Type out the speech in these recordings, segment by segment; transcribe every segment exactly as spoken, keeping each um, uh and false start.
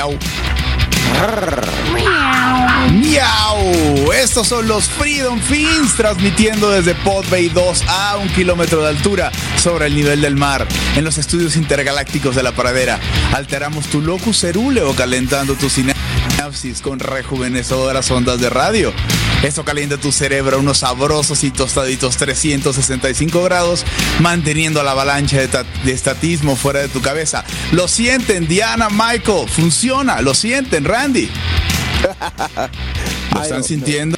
Miau. Miau. Estos son los Freedom Fins transmitiendo desde Podbay dos a un kilómetro de altura sobre el nivel del mar en los estudios intergalácticos de la pradera. Alteramos tu locus cerúleo calentando tu sinapsis con rejuvenecedoras ondas de radio. Esto calienta tu cerebro a unos sabrosos y tostaditos trescientos sesenta y cinco grados, manteniendo la avalancha de, ta- de estatismo fuera de tu cabeza. Lo sienten, Diana, Michael, funciona, lo sienten, Randy. ¿Lo están sintiendo?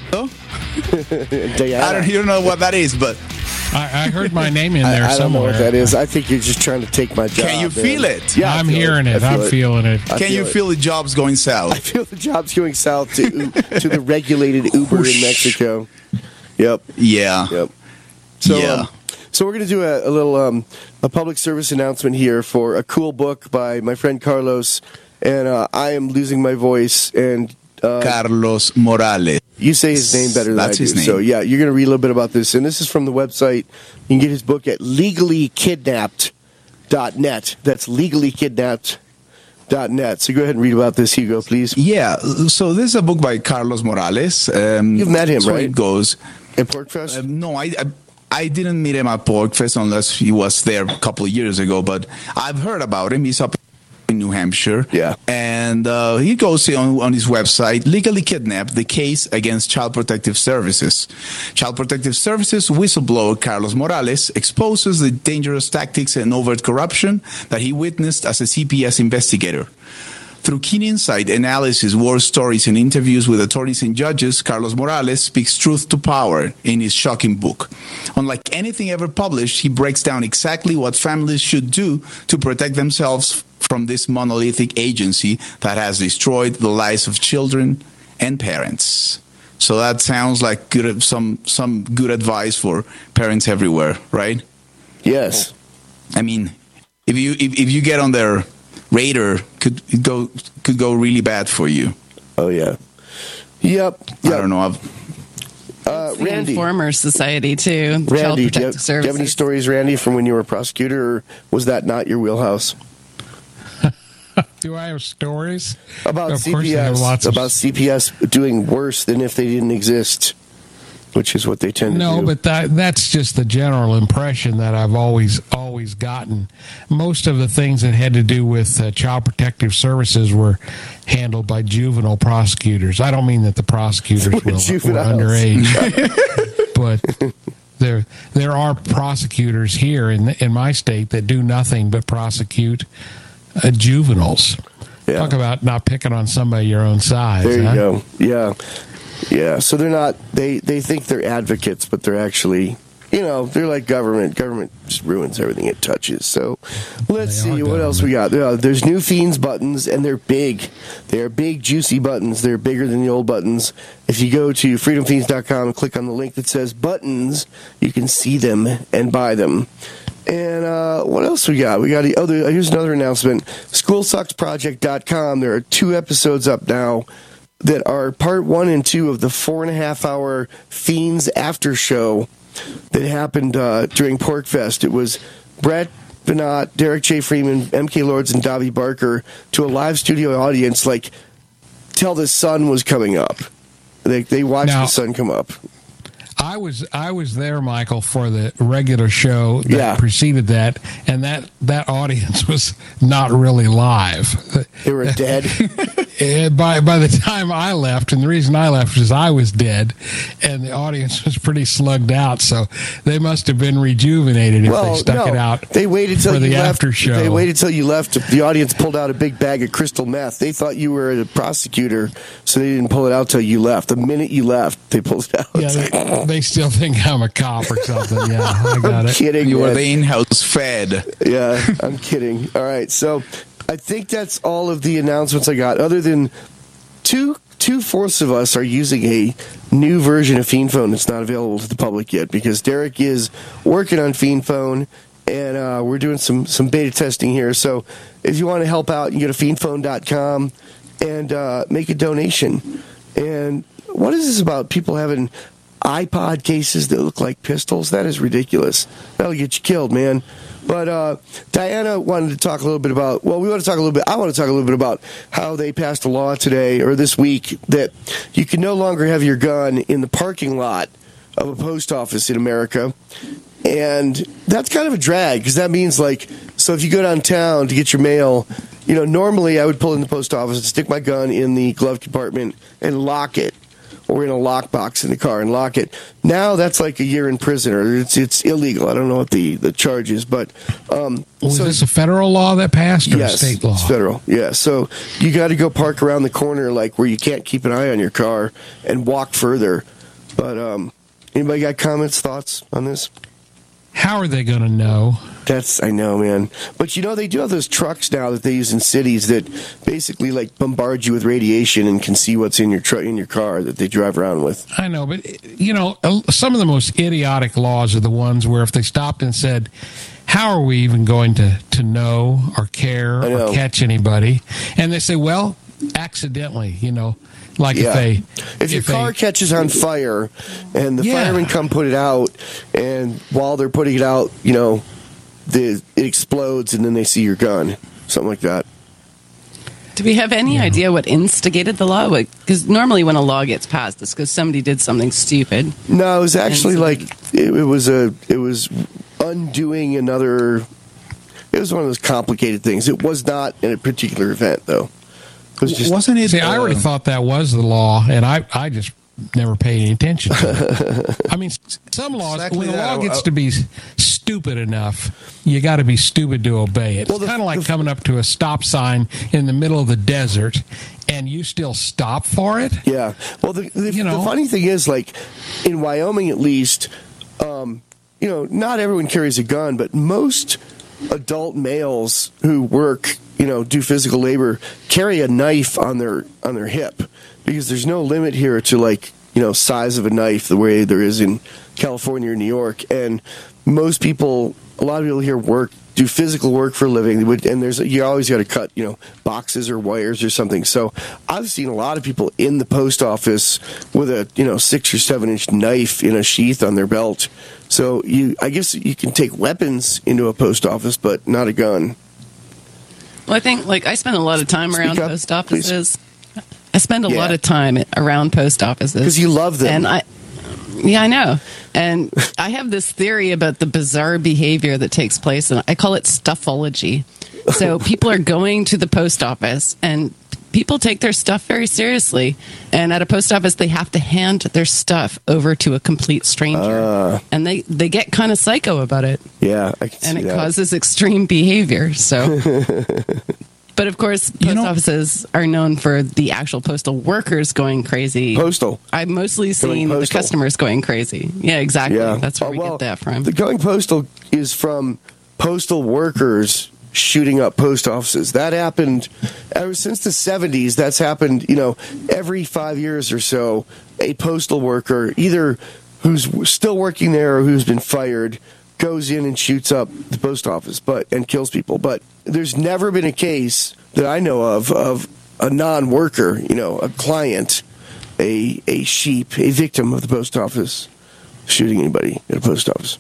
I don't even know what that is, but I, I heard my name in there I, I don't know somewhere. what that is. I think you're just trying to take my job. can you feel man. it? Yeah, I I'm feel hearing it. I feel I'm feeling it. I Can feel you it. feel the jobs going south? I feel the job's going south to to the regulated Uber in Mexico. Yep. Yeah. Yep. So, Yeah. um, so we're going to do a, a little um, a public service announcement here for a cool book by my friend Carlos, and uh, I am losing my voice. And uh, Carlos Morales. you say his name better than That's I do. his name. So yeah, you're going to read a little bit about this, and this is from the website. You can get his book at legally kidnapped dot net. That's legally kidnapped dot net. So go ahead and read about this, Hugo, please. Yeah, so this is a book by Carlos Morales. Um, You've met him, so right? it goes. At Porkfest? Uh, no, I, I I didn't meet him at Porkfest unless he was there a couple of years ago, but I've heard about him. He's up in New Hampshire. Yeah. And uh, he goes on, on his website, Legally Kidnapped, the case against Child Protective Services. Child Protective Services whistleblower Carlos Morales exposes the dangerous tactics and overt corruption that he witnessed as a C P S investigator. Through keen insight, analysis, war stories, and interviews with attorneys and judges, Carlos Morales speaks truth to power in his shocking book. Unlike anything ever published, he breaks down exactly what families should do to protect themselves from this monolithic agency that has destroyed the lives of children and parents. So that sounds like good, some some good advice for parents everywhere, right? Yes. I mean, if you if, if you get on their radar, could it go could go really bad for you. Oh, yeah. Yep. yep. I don't know. I've, Uh, The Randy. Informer Society, too. Child Randy, do you, have, Protective do you have Services. any stories, Randy, from when you were a prosecutor, or was that not your wheelhouse? Do I have stories? About Of course I have C P S, lots of- about C P S doing worse than if they didn't exist, which is what they tend to No, do. but that that's just the general impression that I've always always gotten. Most of the things that had to do with uh, child protective services were handled by juvenile prosecutors. I don't mean that the prosecutors We're were, were juveniles. underage, but there there are prosecutors here in in my state that do nothing but prosecute uh, juveniles. Yeah. Talk about not picking on somebody your own size. There you huh? go. Yeah, yeah. So they're not. They they think they're advocates, but they're actually, you know, they're like government. Government just ruins everything it touches. So let's They see are what else we got. Yeah, there's new Fiends buttons, and they're big. They're big, juicy buttons. They're bigger than the old buttons. If you go to freedom fiends dot com and click on the link that says buttons, you can see them and buy them. And uh, what else we got? We got the other. Here's another announcement. school sucks project dot com. There are two episodes up now that are part one and two of the four and a half hour Fiends after show that happened uh, during Porkfest. It was Brett Benott, Derek J. Freeman, M K Lords, and Davi Barker to a live studio audience, like till the sun was coming up. They they watched Now- the sun come up. I was I was there, Michael, for the regular show that Yeah. preceded that, and that, that audience was not really live. They were dead. Eh, by by the time I left, and the reason I left was I was dead, and the audience was pretty slugged out. So they must have been rejuvenated if they stuck no, it out. They waited till for the you left. after show. They waited till you left. The audience pulled out a big bag of crystal meth. They thought you were a prosecutor, so they didn't pull it out till you left. The minute you left, they pulled it out. Yeah, they, they still think I'm a cop or something. Yeah, I got I'm it. kidding. you man. are the in-house fed. Yeah, I'm kidding. All right, so I think that's all of the announcements I got. Other than two two fourths of us are using a new version of Fiend Phone that's not available to the public yet because Derek is working on Fiend Phone, and uh, we're doing some some beta testing here. So if you want to help out, you can go to fiend phone dot com and uh, make a donation. And what is this about people having? iPod cases that look like pistols. That is ridiculous. That'll get you killed, man. But uh, Diana wanted to talk a little bit about, well, we want to talk a little bit, I want to talk a little bit about how they passed a law today, or this week, that you can no longer have your gun in the parking lot of a post office in America. And that's kind of a drag, because that means, like, so if you go downtown to get your mail, you know, normally I would pull in the post office and stick my gun in the glove compartment and lock it, or in a lockbox in the car and lock it. Now that's like a year in prison, or it's it's illegal. I don't know what the, the charge is, but um, was so, this a federal law that passed, or yes, a state law? It's federal. Yeah, so you got to go park around the corner, like where you can't keep an eye on your car, and walk further. But um, anybody got comments, thoughts on this? How are they going to know? That's, I know, man. But you know, they do have those trucks now that they use in cities that basically like bombard you with radiation and can see what's in your truck, in your car, that they drive around with. I know, but you know, some of the most idiotic laws are the ones where if they stopped and said, how are we even going to, to know or care or catch anybody? And they say, well, accidentally, you know. Like yeah. if they, if your if car they, catches on fire, and the yeah. firemen come put it out, and while they're putting it out, you know, the it explodes, and then they see your gun, something like that. Do we have any yeah. idea what instigated the law? Because normally when a law gets passed, it's because somebody did something stupid. No, it was actually so, like it, it was a it was undoing another. It was one of those complicated things. It was not in a particular event, though. It was just, wasn't it? See, I already uh, thought that was the law, and I, I just never paid any attention to it. I mean, some laws, exactly when a that. law gets to be stupid enough, you got to be stupid to obey it. Well, it's kind of like the, coming up to a stop sign in the middle of the desert, and you still stop for it. Yeah. Well, the, the, you know? the funny thing is, like, in Wyoming at least, um, you know, not everyone carries a gun, but most adult males who work, you know, do physical labor, carry a knife on their on their hip, because there's no limit here to, like, you know, size of a knife the way there is in California or New York. And most people, a lot of people here work, do physical work for a living, and there's you always got to cut, you know, boxes or wires or something. So I've seen a lot of people in the post office with a, you know, six or seven inch knife in a sheath on their belt. So you, I guess you can take weapons into a post office, but not a gun. Well, I think, like, I spend a lot of time Speak around up, post offices. please. I spend a Yeah. lot of time around post offices. Because you love them. And I, yeah, I know. And I have this theory about the bizarre behavior that takes place, and I call it stuffology. So people are going to the post office, and people take their stuff very seriously. And at a post office, they have to hand their stuff over to a complete stranger. Uh, and they, they get kind of psycho about it. Yeah, I can see And it that. causes extreme behavior. So, but of course, post You know- offices are known for the actual postal workers going crazy. Postal. I've mostly seen the postal. customers going crazy. Yeah, exactly. Yeah. That's where Oh, we well, get that from. The going postal is from postal workers shooting up post offices. That happened ever since the seventies. That's happened, you know, every five years or so. A postal worker, either who's still working there or who's been fired, goes in and shoots up the post office, but and kills people. But there's never been a case that I know of of a non-worker, you know, a client, a a sheep, a victim of the post office, shooting anybody at a post office.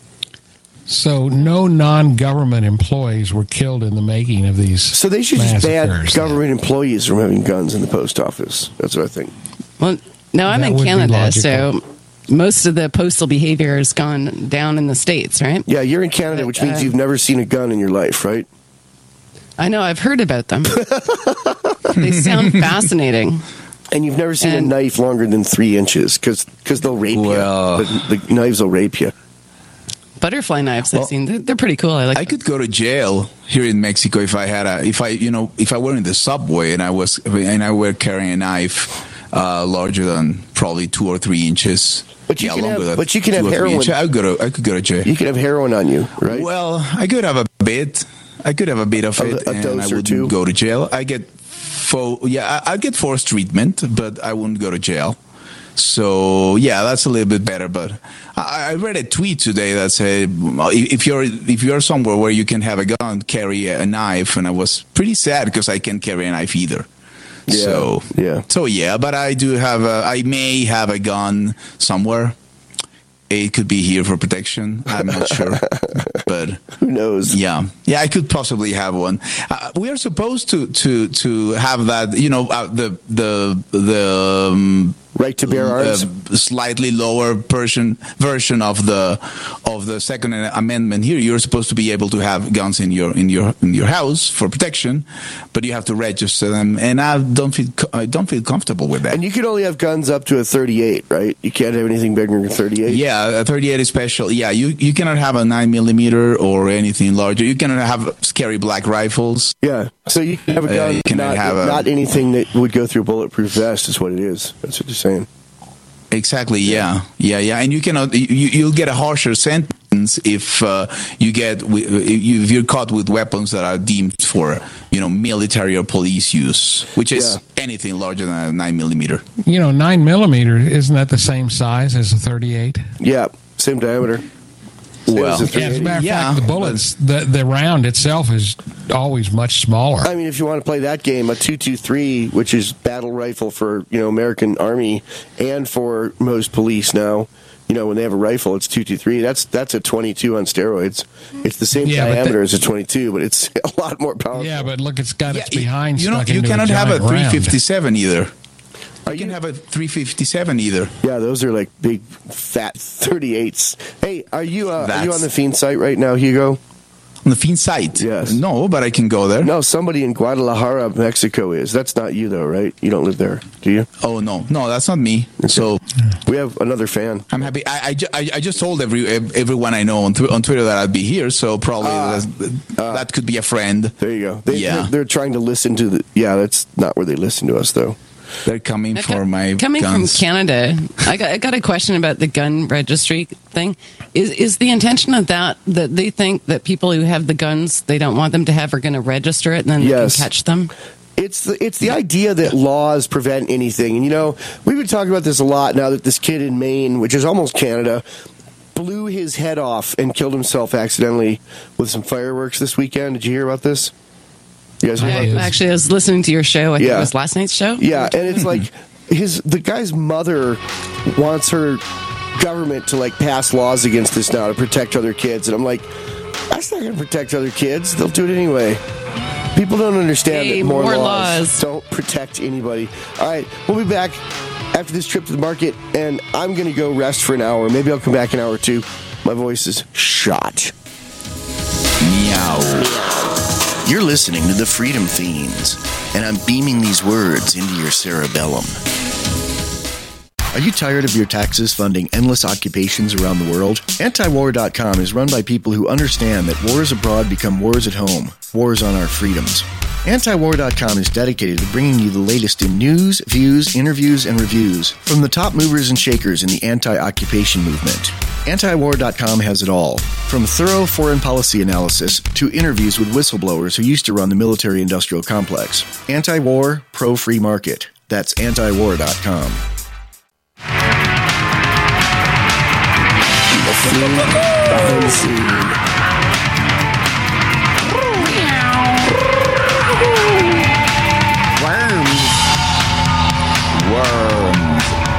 So no non-government employees were killed in the making of these. So they should just ban massacres. government employees from having guns in the post office. That's what I think. Well, no, I'm That in would be Canada, so logical. most of the postal behavior has gone down in the States, right? Yeah, you're in Canada, But, which means uh, you've never seen a gun in your life, right? I know, I've heard about them. They sound fascinating. And you've never seen And- a knife longer than three inches, because they'll rape Well- you. The, the knives will rape you. Butterfly knives I've Well, seen. They're, they're pretty cool. I like I them. could go to jail here in Mexico if I had a, if I, you know, if I were in the subway and I was, and I were carrying a knife uh, larger than probably two or three inches. But you yeah, can longer have- than but you can two have or three heroin. inches, I could go to, I could go to jail. You can have heroin on you, right? Well, I could have a bit. I could have a bit of A- it, a and dose I or wouldn't two? go to jail. I get, fo- yeah, I, I'd get forced treatment, but I wouldn't go to jail. So yeah, that's a little bit better. But I, I read a tweet today that said, if you're if you're somewhere where you can have a gun, carry a knife, and I was pretty sad because I can't carry a knife either. Yeah, So yeah. So yeah, but I do have a, I may have a gun somewhere. it could be here for protection. I'm not sure, but who knows? Yeah, yeah, I could possibly have one. Uh, we are supposed to to to have that. You know, uh, the the the. Um, Right to bear arms. Uh, slightly lower version version of the of the Second Amendment. Here, you're supposed to be able to have guns in your in your in your house for protection, but you have to register them, and I don't feel I don't feel comfortable with that. And you can only have guns up to a thirty-eight, right? You can't have anything bigger than thirty-eight. Yeah, a thirty-eight is special. Yeah, you you cannot have a nine millimeter or anything larger. You cannot have scary black rifles. Yeah, so you can have a gun, uh, you cannot not, have a, not anything that would go through a bulletproof vest. Is what it is. That's what you're saying. Exactly. Yeah. Yeah. Yeah. And you cannot. You, you'll get a harsher sentence if uh, you get if you're caught with weapons that are deemed for, you know, military or police use, which is yeah. anything larger than a nine millimeter. You know, nine millimeter, isn't that the same size as a thirty-eight? Yeah, same diameter. Well, as yeah, as a matter of yeah, fact, the bullets, the the round itself is always much smaller. I mean, if you want to play that game, a two twenty-three, which is battle rifle for, you know, American Army and for most police now, you know, when they have a rifle, it's two twenty-three. That's that's a twenty-two on steroids. It's the same yeah, diameter as a twenty-two, but it's a lot more powerful. Yeah, but look, it's got yeah, its behind you know, stuck you into cannot a have a giant three fifty-seven round. either. Are you you can have a three fifty-seven either. Yeah, those are like big, fat thirty-eights. Hey, are you uh, are you on the Fiend site right now, Hugo? On the Fiend site? Yes. No, but I can go there. No, somebody in Guadalajara, Mexico is. That's not you, though, right? You don't live there, do you? Oh, no. No, that's not me. Okay. So we have another fan. I'm happy. I, I, ju- I, I just told every everyone I know on, th- on Twitter that I'd be here, so probably uh, uh, that could be a friend. There you go. They, yeah. They're, they're trying to listen to the... Yeah, that's not where they listen to us, though. They're coming for my coming guns. from Canada. I got I got a question about the gun registry thing. Is is the intention of that that they think that people who have the guns they don't want them to have are going to register it and then yes. they can catch them? It's the it's the idea that laws prevent anything. And you know, we've been talking about this a lot now that this kid in Maine, which is almost Canada, blew his head off and killed himself accidentally with some fireworks this weekend. Did you hear about this? You guys hear about this? Actually, I was listening to your show. I think yeah. it was last night's show. Yeah, and it's like his the guy's mother wants her government to like pass laws against this now to protect other kids, and I'm like, that's not going to protect other kids. They'll do it anyway. People don't understand hey, that more, more laws, laws don't protect anybody. All right, we'll be back after this trip to the market, and I'm going to go rest for an hour. Maybe I'll come back an hour or two. My voice is shot. Meow. You're listening to the Freedom Fiends, and I'm beaming these words into your cerebellum. Are you tired of your taxes funding endless occupations around the world? anti war dot com is run by people who understand that wars abroad become wars at home, wars on our freedoms. anti war dot com is dedicated to bringing you the latest in news, views, interviews, and reviews from the top movers and shakers in the anti-occupation movement. anti war dot com has it all, from thorough foreign policy analysis to interviews with whistleblowers who used to run the military-industrial complex. Anti-war, pro-free market. That's anti war dot com. Worms. Worms.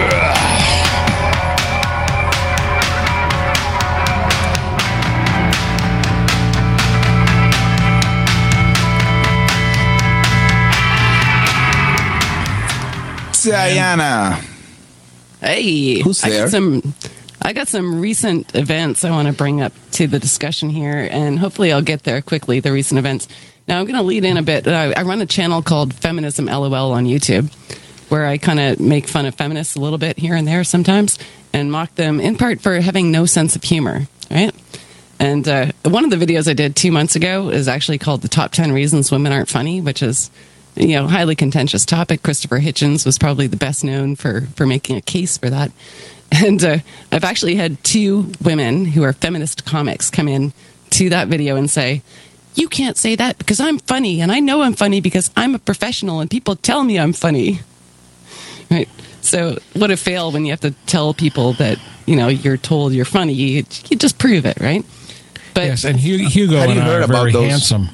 Diana. Hey, who's I there? got some, I got some recent events I want to bring up to the discussion here, and hopefully I'll get there quickly. The recent events. Now I'm going to lead in a bit. I, I run a channel called Feminism LOL on YouTube, where I kind of make fun of feminists a little bit here and there sometimes, and mock them in part for having no sense of humor. Right. And uh, one of the videos I did two months ago is actually called "The Top ten Reasons Women Aren't Funny," which is, you know, highly contentious topic. Christopher Hitchens was probably the best known for, for making a case for that. And uh, I've actually had two women who are feminist comics come in to that video and say, you can't say that because I'm funny, and I know I'm funny because I'm a professional and people tell me I'm funny. Right? So what a fail when you have to tell people that, you know, you're told you're funny. You, you just prove it, right? But yes, and Hugo and I are very handsome.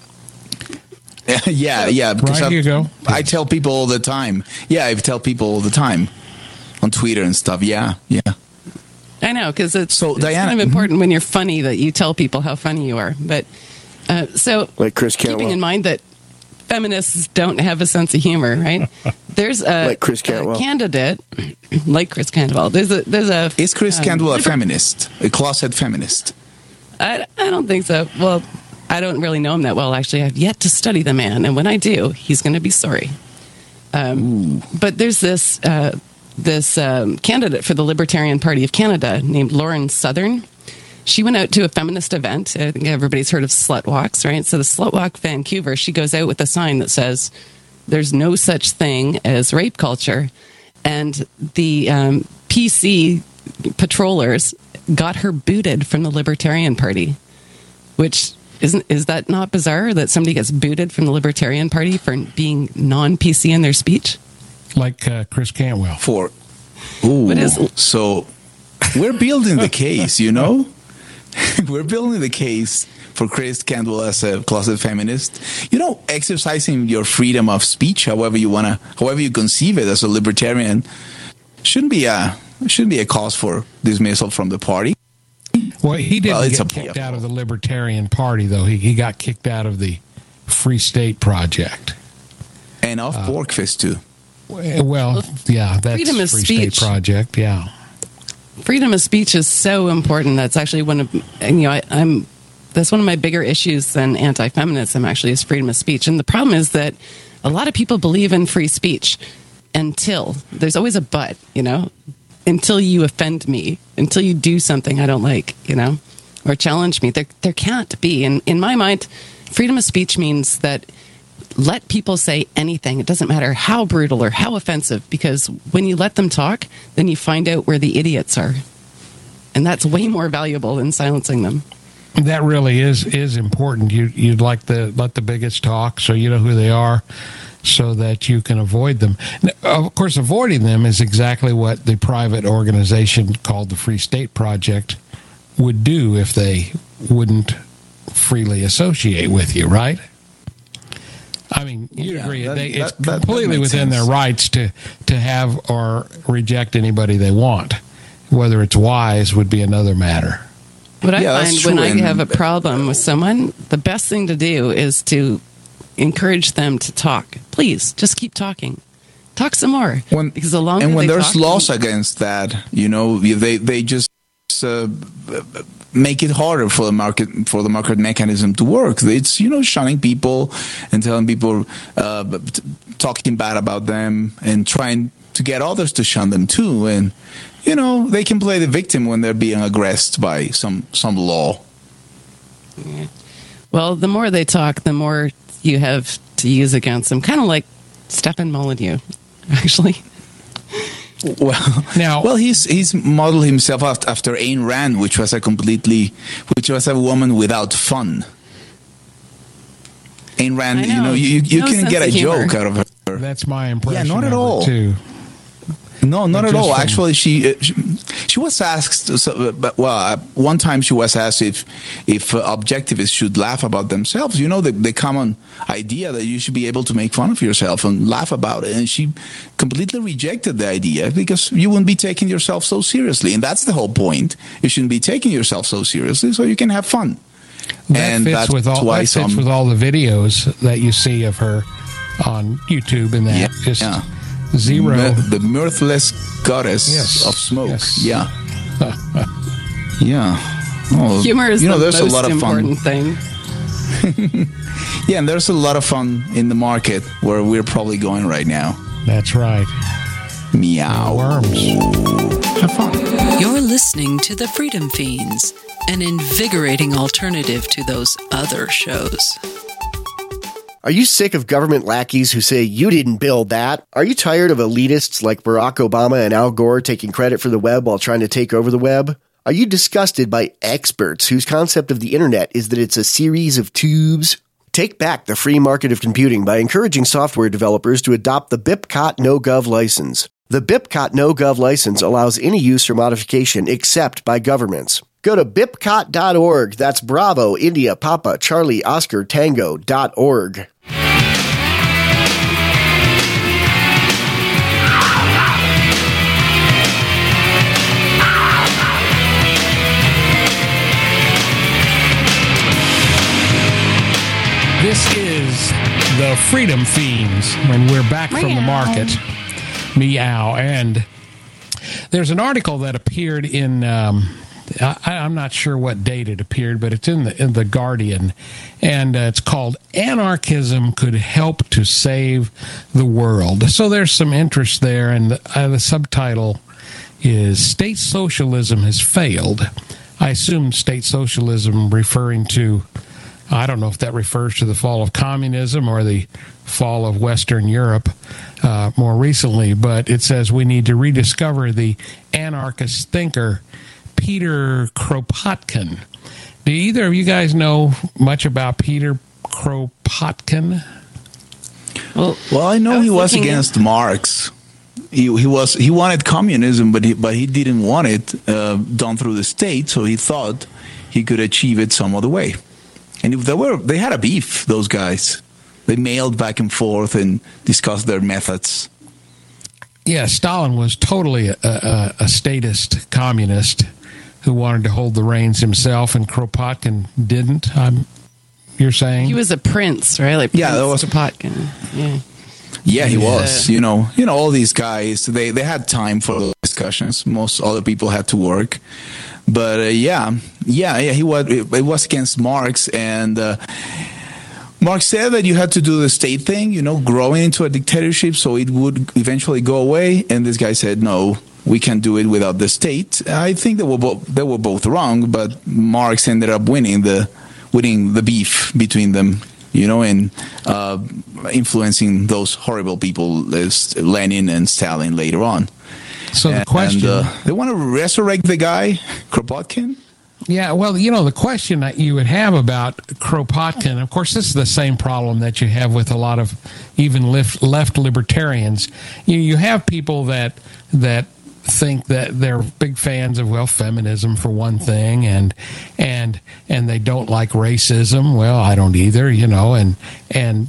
yeah, yeah. Because right, Hugo? I tell people all the time. Yeah, I tell people all the time on Twitter and stuff. Yeah, yeah. I know, because it's, So, it's Diana- kind of important when you're funny that you tell people how funny you are. But uh, so, Like Chris keeping Cantwell. in mind that feminists don't have a sense of humor, right? There's a, Like Chris a Cantwell. candidate like Chris Cantwell. There's a there's a Is Chris um, Cantwell a liber- feminist, a closet feminist? I, I don't think so. Well, I don't really know him that well, actually. I've yet to study the man, and when I do, he's going to be sorry. Um, but there's this uh, this um, candidate for the Libertarian Party of Canada named Lauren Southern. She went out to a feminist event. I think everybody's heard of Slut Walks, right? So the Slut Walk Vancouver, she goes out with a sign that says, "There's no such thing as rape culture." And the um, P C patrollers got her booted from the Libertarian Party, which isn't is that not bizarre that somebody gets booted from the Libertarian Party for being non-P C in their speech? Like uh, Chris Cantwell. For ooh, What is- so we're building the case, you know. We're building the case for Chris Cantwell as a closet feminist. You know, exercising your freedom of speech, however you wanna, however you conceive it as a libertarian, shouldn't be a shouldn't be a cause for dismissal from the party. Well, he didn't Well, it's get a- kicked out of the Libertarian Party, though. He, he got kicked out of the Free State Project. And off Uh, Borkfist too. Well, yeah, that's freedom of Free speech. State Project, yeah. Freedom of speech is so important. That's actually one of and, you know I, I'm that's one of my bigger issues than anti-feminism. Actually, is freedom of speech, and the problem is that a lot of people believe in free speech until there's always a but. You know, until you offend me, until you do something I don't like, you know, or challenge me. There there can't be. And in my mind, freedom of speech means that let people say anything. It doesn't matter how brutal or how offensive, because when you let them talk, then you find out where the idiots are. And that's way more valuable than silencing them. That really is is important. You you'd like to let the bigots talk, so you know who they are, so that you can avoid them. Now, of course, avoiding them is exactly what the private organization called the Free State Project would do if they wouldn't freely associate with you, right? I mean, you Yeah, agree that- they, that- it's that- that completely makes within sense. their rights to to have or reject anybody they want. Whether it's wise would be another matter. What I Yeah, that's find when true, I and- have a problem with someone, the best thing to do is to encourage them to talk. Please, just keep talking. Talk some more. When, because the longer and when they there's talk, laws against that, you know, they they just uh, make it harder for the market for the market mechanism to work. It's, you know, shunning people and telling people, uh, t- talking bad about them and trying to get others to shun them too. And you know, they can play the victim when they're being aggressed by some some law. well, the more they talk, the more you have to use against them. Kind of like Stefan Molyneux, actually. Well, Now- well, he's he's modeled himself after, after Ayn Rand, which was a completely, which was a woman without fun. Ayn Rand, I you know. know, you you No can get a sense of humor. joke out of her. That's my impression. not at of her, all. Too. No, not But at just all. from- Actually, she, uh, she she was asked. So, but well, uh, one time she was asked if if uh, objectivists should laugh about themselves. You know, the the common idea that you should be able to make fun of yourself and laugh about it. And she completely rejected the idea because you wouldn't be taking yourself so seriously, and that's the whole point. You shouldn't be taking yourself so seriously, so you can have fun. That and fits that's with all. why That fits some with all the videos that you see of her on YouTube and that. Yeah, Just yeah. zero. mi- the mirthless goddess Yes, of smoke. yes. Yeah, yeah. Oh, Humor is you know, the there's most a lot of fun. important thing. Yeah, and there's a lot of fun in the market where we're probably going right now. That's right. Meow. Worms. Have fun. You're listening to The Freedom Fiends, an invigorating alternative to those other shows. Are you sick of government lackeys who say you didn't build that? Are you tired of elitists like Barack Obama and Al Gore taking credit for the web while trying to take over the web? Are you disgusted by experts whose concept of the internet is that it's a series of tubes? Take back the free market of computing by encouraging software developers to adopt the BIPCOT NoGov license. The BIPCOT NoGov license allows any use or modification except by governments. Go to bipcot dot org. That's Bravo, India, Papa, Charlie, Oscar, Tango dot org. This is the Freedom Fiends, and we're back from the market. Meow. And there's an article that appeared in, um, I, I'm not sure what date it appeared, but it's in the, in the Guardian, and uh, it's called Anarchism Could Help to Save the World. So there's some interest there, and the, uh, the subtitle is State Socialism Has Failed. I assume state socialism referring to, I don't know if that refers to the fall of communism or the fall of Western Europe uh, more recently, but it says we need to rediscover the anarchist thinker Peter Kropotkin. Do either of you guys know much about Peter Kropotkin? Well, well I know I was he was against at- Marx. He, he was he wanted communism, but he, but he didn't want it uh, done through the state, so he thought he could achieve it some other way. And if they were, they had a beef, those guys. They mailed back and forth and discussed their methods. Yeah, Stalin was totally a, a, a statist communist who wanted to hold the reins himself, and Kropotkin didn't. I'm, you're saying he was a prince, right? Like yeah, Prince that was Kropotkin. Yeah, yeah, he was. You know, you know, all these guys. They they had time for the discussions. Most other people had to work. But uh, yeah, yeah, yeah, he was. It, it was against Marx, and uh, Marx said that you had to do the state thing, you know, growing into a dictatorship, so it would eventually go away. And this guy said, no, we can't do it without the state. I think they were both they were both wrong, but Marx ended up winning the winning the beef between them, you know, and uh, influencing those horrible people as Lenin and Stalin later on. So the question... And, uh, they want to resurrect the guy, Kropotkin? Yeah, well, you know, the question that you would have about Kropotkin, of course, this is the same problem that you have with a lot of even left, left libertarians. You, you have people that that think that they're big fans of, well, feminism for one thing, and and and they don't like racism. Well, I don't either, you know, and and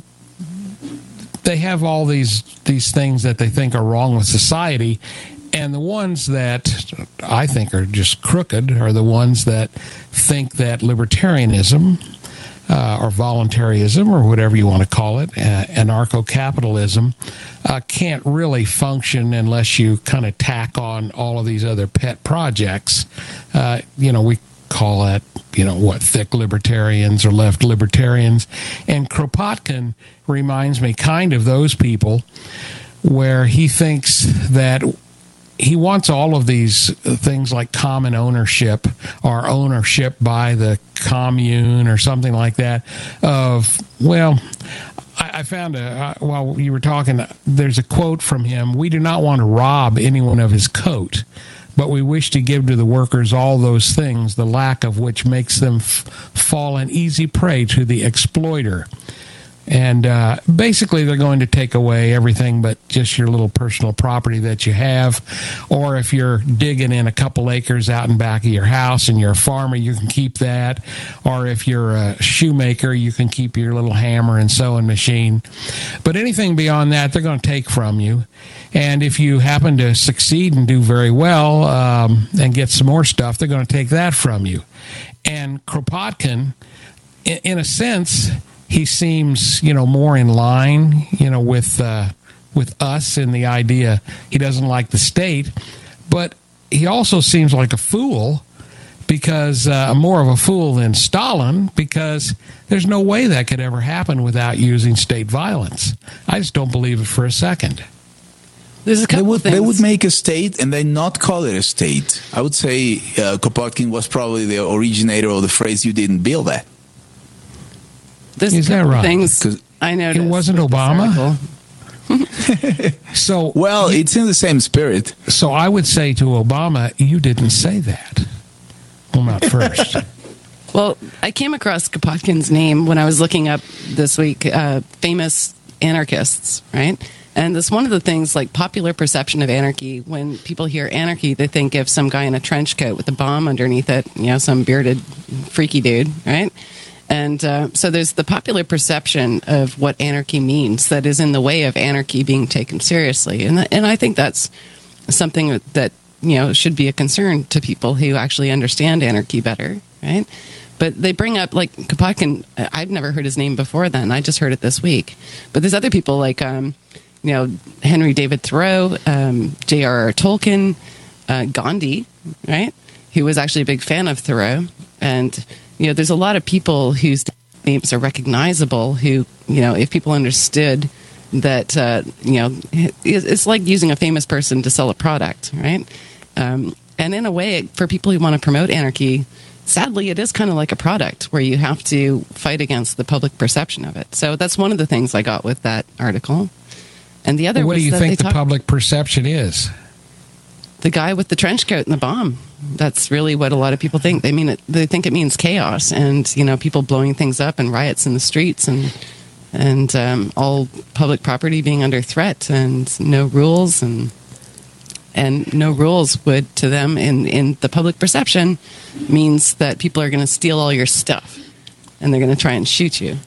they have all these these things that they think are wrong with society. And the ones that I think are just crooked are the ones that think that libertarianism uh, or voluntarism or whatever you want to call it, uh, anarcho-capitalism, uh, can't really function unless you kind of tack on all of these other pet projects. Uh, you know, we call that, you know, what, thick libertarians or left libertarians. And Kropotkin reminds me kind of those people where he thinks that he wants all of these things like common ownership or ownership by the commune or something like that of, well, I, I found a, uh, while you were talking, there's a quote from him, we do not want to rob anyone of his coat, but we wish to give to the workers all those things, the lack of which makes them f- fall an easy prey to the exploiter. And uh, basically, they're going to take away everything but just your little personal property that you have. Or if you're digging in a couple acres out in back of your house and you're a farmer, you can keep that. Or if you're a shoemaker, you can keep your little hammer and sewing machine. But anything beyond that, they're going to take from you. And if you happen to succeed and do very well um, and get some more stuff, they're going to take that from you. And Kropotkin, in, in a sense, he seems, you know, more in line, you know, with uh, with us in the idea he doesn't like the state, but he also seems like a fool because uh, more of a fool than Stalin because there's no way that could ever happen without using state violence. I just don't believe it for a second. There's a couple they would things. they would make a state and they not call it a state. I would say uh, Kropotkin was probably the originator of the phrase "you didn't build that." There's Is a couple that right? Things I noticed. It wasn't Obama? So well, it's in the same spirit. So I would say to Obama, you didn't say that. Well, not first. Well, I came across Kropotkin's name when I was looking up this week, uh, famous anarchists, right? And this one of the things, like popular perception of anarchy, when people hear anarchy, they think of some guy in a trench coat with a bomb underneath it, you know, some bearded freaky dude, right? And uh, so there's the popular perception of what anarchy means that is in the way of anarchy being taken seriously. And, and I think that's something that, you know, should be a concern to people who actually understand anarchy better, right? But they bring up, like, Kropotkin, I've never heard his name before then. I just heard it this week. But there's other people like, um, you know, Henry David Thoreau, um, J R R Tolkien, uh, Gandhi, right? Who was actually a big fan of Thoreau. And, you know, there's a lot of people whose names are recognizable who, you know, if people understood that, uh, you know, it's like using a famous person to sell a product, right? Um, and in a way, for people who want to promote anarchy, sadly, it is kind of like a product where you have to fight against the public perception of it. So that's one of the things I got with that article. And the other well, what was do you that think they the talk- public perception is? The guy with the trench coat and the bomb. That's really what a lot of people think. They mean it. They think it means chaos and, you know, people blowing things up and riots in the streets and and um, all public property being under threat and no rules and and no rules would to them in in the public perception means that people are going to steal all your stuff and they're going to try and shoot you.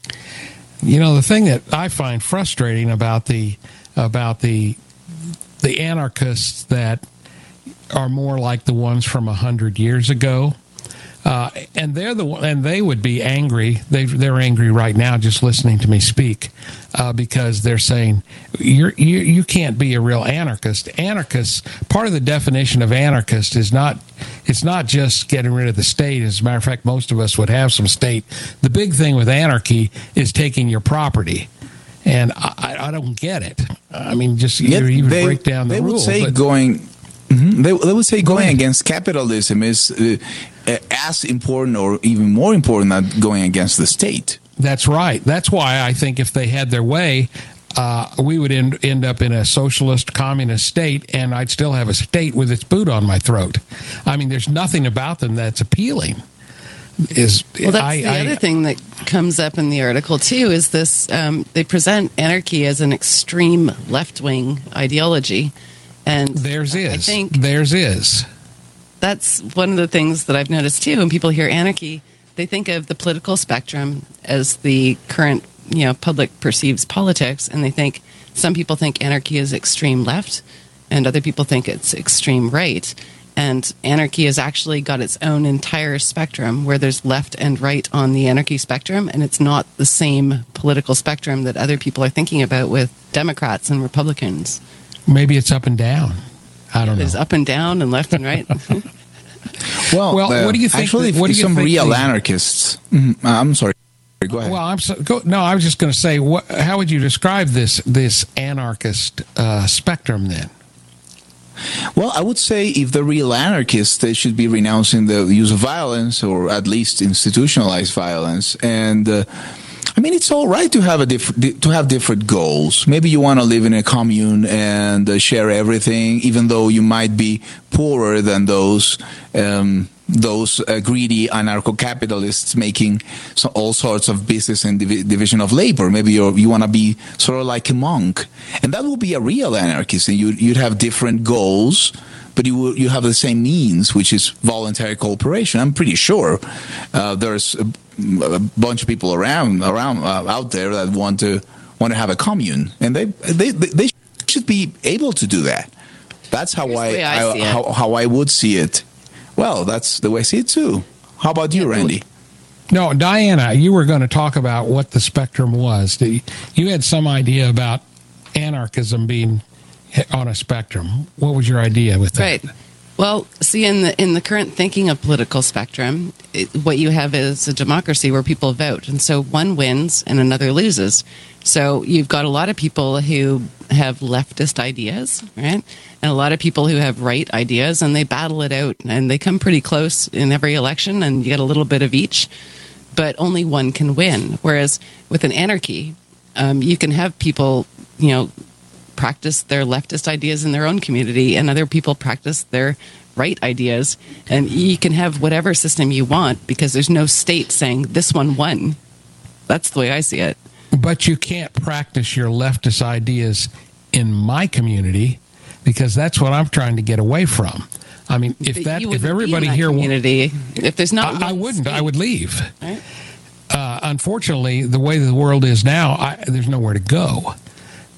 You know, the thing that I find frustrating about the about the the anarchists that are more like the ones from a hundred years ago, uh, and they're the and they would be angry. They they're angry right now just listening to me speak uh, because they're saying you're, you you can't be a real anarchist. Anarchists, part of the definition of anarchist is not it's not just getting rid of the state. As a matter of fact, most of us would have some state. The big thing with anarchy is taking your property. And I, I don't get it. I mean, just Yet you even they, break down the they rules. Would say but, going, mm-hmm, they, they would say Go going ahead. against capitalism is uh, uh, as important or even more important than going against the state. That's right. That's why I think if they had their way, uh, we would end, end up in a socialist communist state, and I'd still have a state with its boot on my throat. I mean, there's nothing about them that's appealing. Is well, that's I, the I, other thing that comes up in the article too. Is this um, they present anarchy as an extreme left-wing ideology, and Theirs is. I think Theirs is. that's one of the things that I've noticed too. When people hear anarchy, they think of the political spectrum as the current, you know, public perceives politics, and they think some people think anarchy is extreme left, and other people think it's extreme right. And anarchy has actually got its own entire spectrum where there's left and right on the anarchy spectrum, and it's not the same political spectrum that other people are thinking about with Democrats and Republicans. Maybe it's up and down. I don't know. There's up and down and left and right. Well, Well, uh, what do you think Actually, the- what do you some think real the- anarchists. Mhm, I'm sorry. Go ahead. Well, I'm so, go, no. I was just going to say, what, how would you describe this this anarchist uh, spectrum then? Well, I would say if the real anarchists, they should be renouncing the use of violence or at least institutionalized violence. And uh, I mean, it's all right to have a diff- to have different goals. Maybe you want to live in a commune and uh, share everything, even though you might be poorer than those um, those uh, greedy anarcho-capitalists making so, all sorts of business and divi- division of labor. Maybe you're, you want to be sort of like a monk, and that would be a real anarchist. And you'd, you'd have different goals, but you will, you have the same means, which is voluntary cooperation. I'm pretty sure uh, there's a, a bunch of people around around uh, out there that want to want to have a commune, and they they they should be able to do that. That's how Here's I, the way I I see it. how, how I would see it. Well, that's the way I see it too. How about you, Randy? No, Diana, you were going to talk about what the spectrum was. Did you, you had some idea about anarchism being on a spectrum. What was your idea with that? Right. Well, see, in the in the current thinking of political spectrum, it, what you have is a democracy where people vote, and so one wins and another loses. So you've got a lot of people who have leftist ideas, right, and a lot of people who have right ideas, and they battle it out, and they come pretty close in every election, and you get a little bit of each, but only one can win. Whereas with an anarchy, um, you can have people, you know, practice their leftist ideas in their own community, and other people practice their right ideas, and you can have whatever system you want because there's no state saying this one won. That's the way I see it. But you can't practice your leftist ideas in my community because that's what I'm trying to get away from. I mean, if But that you if wouldn't everybody be in that here community, if there's not, I, I one wouldn't. state, I would leave. right? Uh, unfortunately, the way the world is now, I, there's nowhere to go.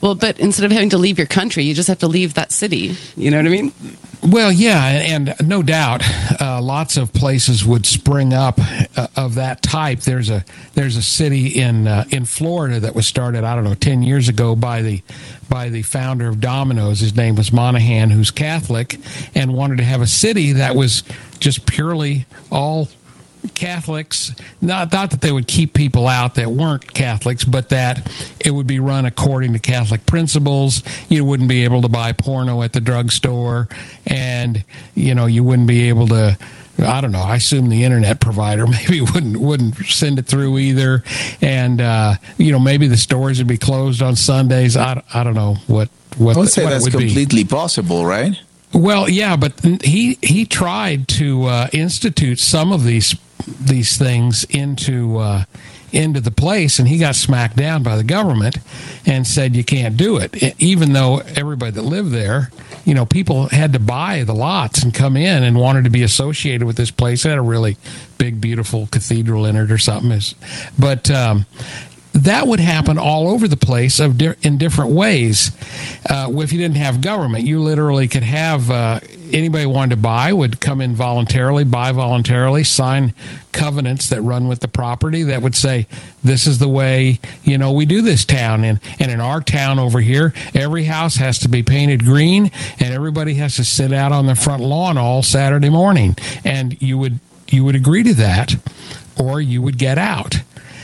Well, but instead of having to leave your country, you just have to leave that city. You know what I mean? Well, yeah, and no doubt, uh, lots of places would spring up uh, of that type. There's a there's a city in uh, in Florida that was started, I don't know, ten years ago by the by the founder of Domino's. His name was Monahan, who's Catholic, and wanted to have a city that was just purely all Catholics. Not, not that they would keep people out that weren't Catholics, but that it would be run according to Catholic principles. You wouldn't be able to buy porno at the drugstore, and you know you wouldn't be able to. I don't know. I assume the internet provider maybe wouldn't wouldn't send it through either, and uh, you know maybe the stores would be closed on Sundays. I, I don't know what what. I would say what that's it would completely be. possible, right? Well, yeah, but he he tried to uh, institute some of these these things into uh, into the place, and he got smacked down by the government and said you can't do it. Even though everybody that lived there, you know, people had to buy the lots and come in and wanted to be associated with this place. It had a really big, beautiful cathedral in it or something. But um, that would happen all over the place of di- in different ways. Uh, if you didn't have government, you literally could have uh, anybody wanted to buy would come in voluntarily, buy voluntarily, sign covenants that run with the property that would say, this is the way, you know, we do this town. And, and in our town over here, every house has to be painted green and everybody has to sit out on the front lawn all Saturday morning. And you would, you would agree to that or you would get out.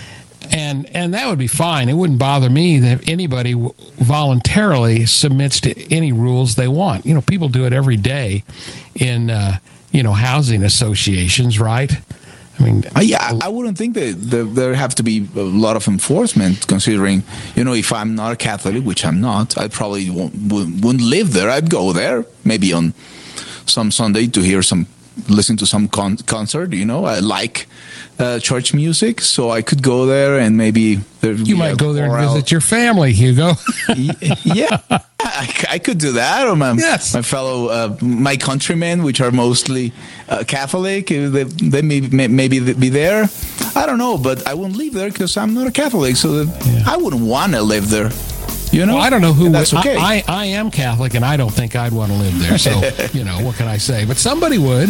And and that would be fine. It wouldn't bother me that anybody w- voluntarily submits to any rules they want. You know, people do it every day in, uh, you know, housing associations, right? I mean, uh, yeah, I wouldn't think that there, there have to be a lot of enforcement, considering, you know, if I'm not a Catholic, which I'm not, I probably won't, wouldn't live there. I'd go there maybe on some Sunday to hear some, listen to some con- concert, you know, I like uh, church music, so I could go there and maybe there you might go there and visit your family, Hugo. Yeah, I, I could do that. Or my, yes. my fellow, uh, my countrymen, which are mostly uh, Catholic, they, they may, may maybe be there. I don't know, but I wouldn't live there because I'm not a Catholic, so that yeah. I wouldn't want to live there. You know, well, I don't know who. And that's okay. I, I, I am Catholic, and I don't think I'd want to live there. So, you know, what can I say? But somebody would.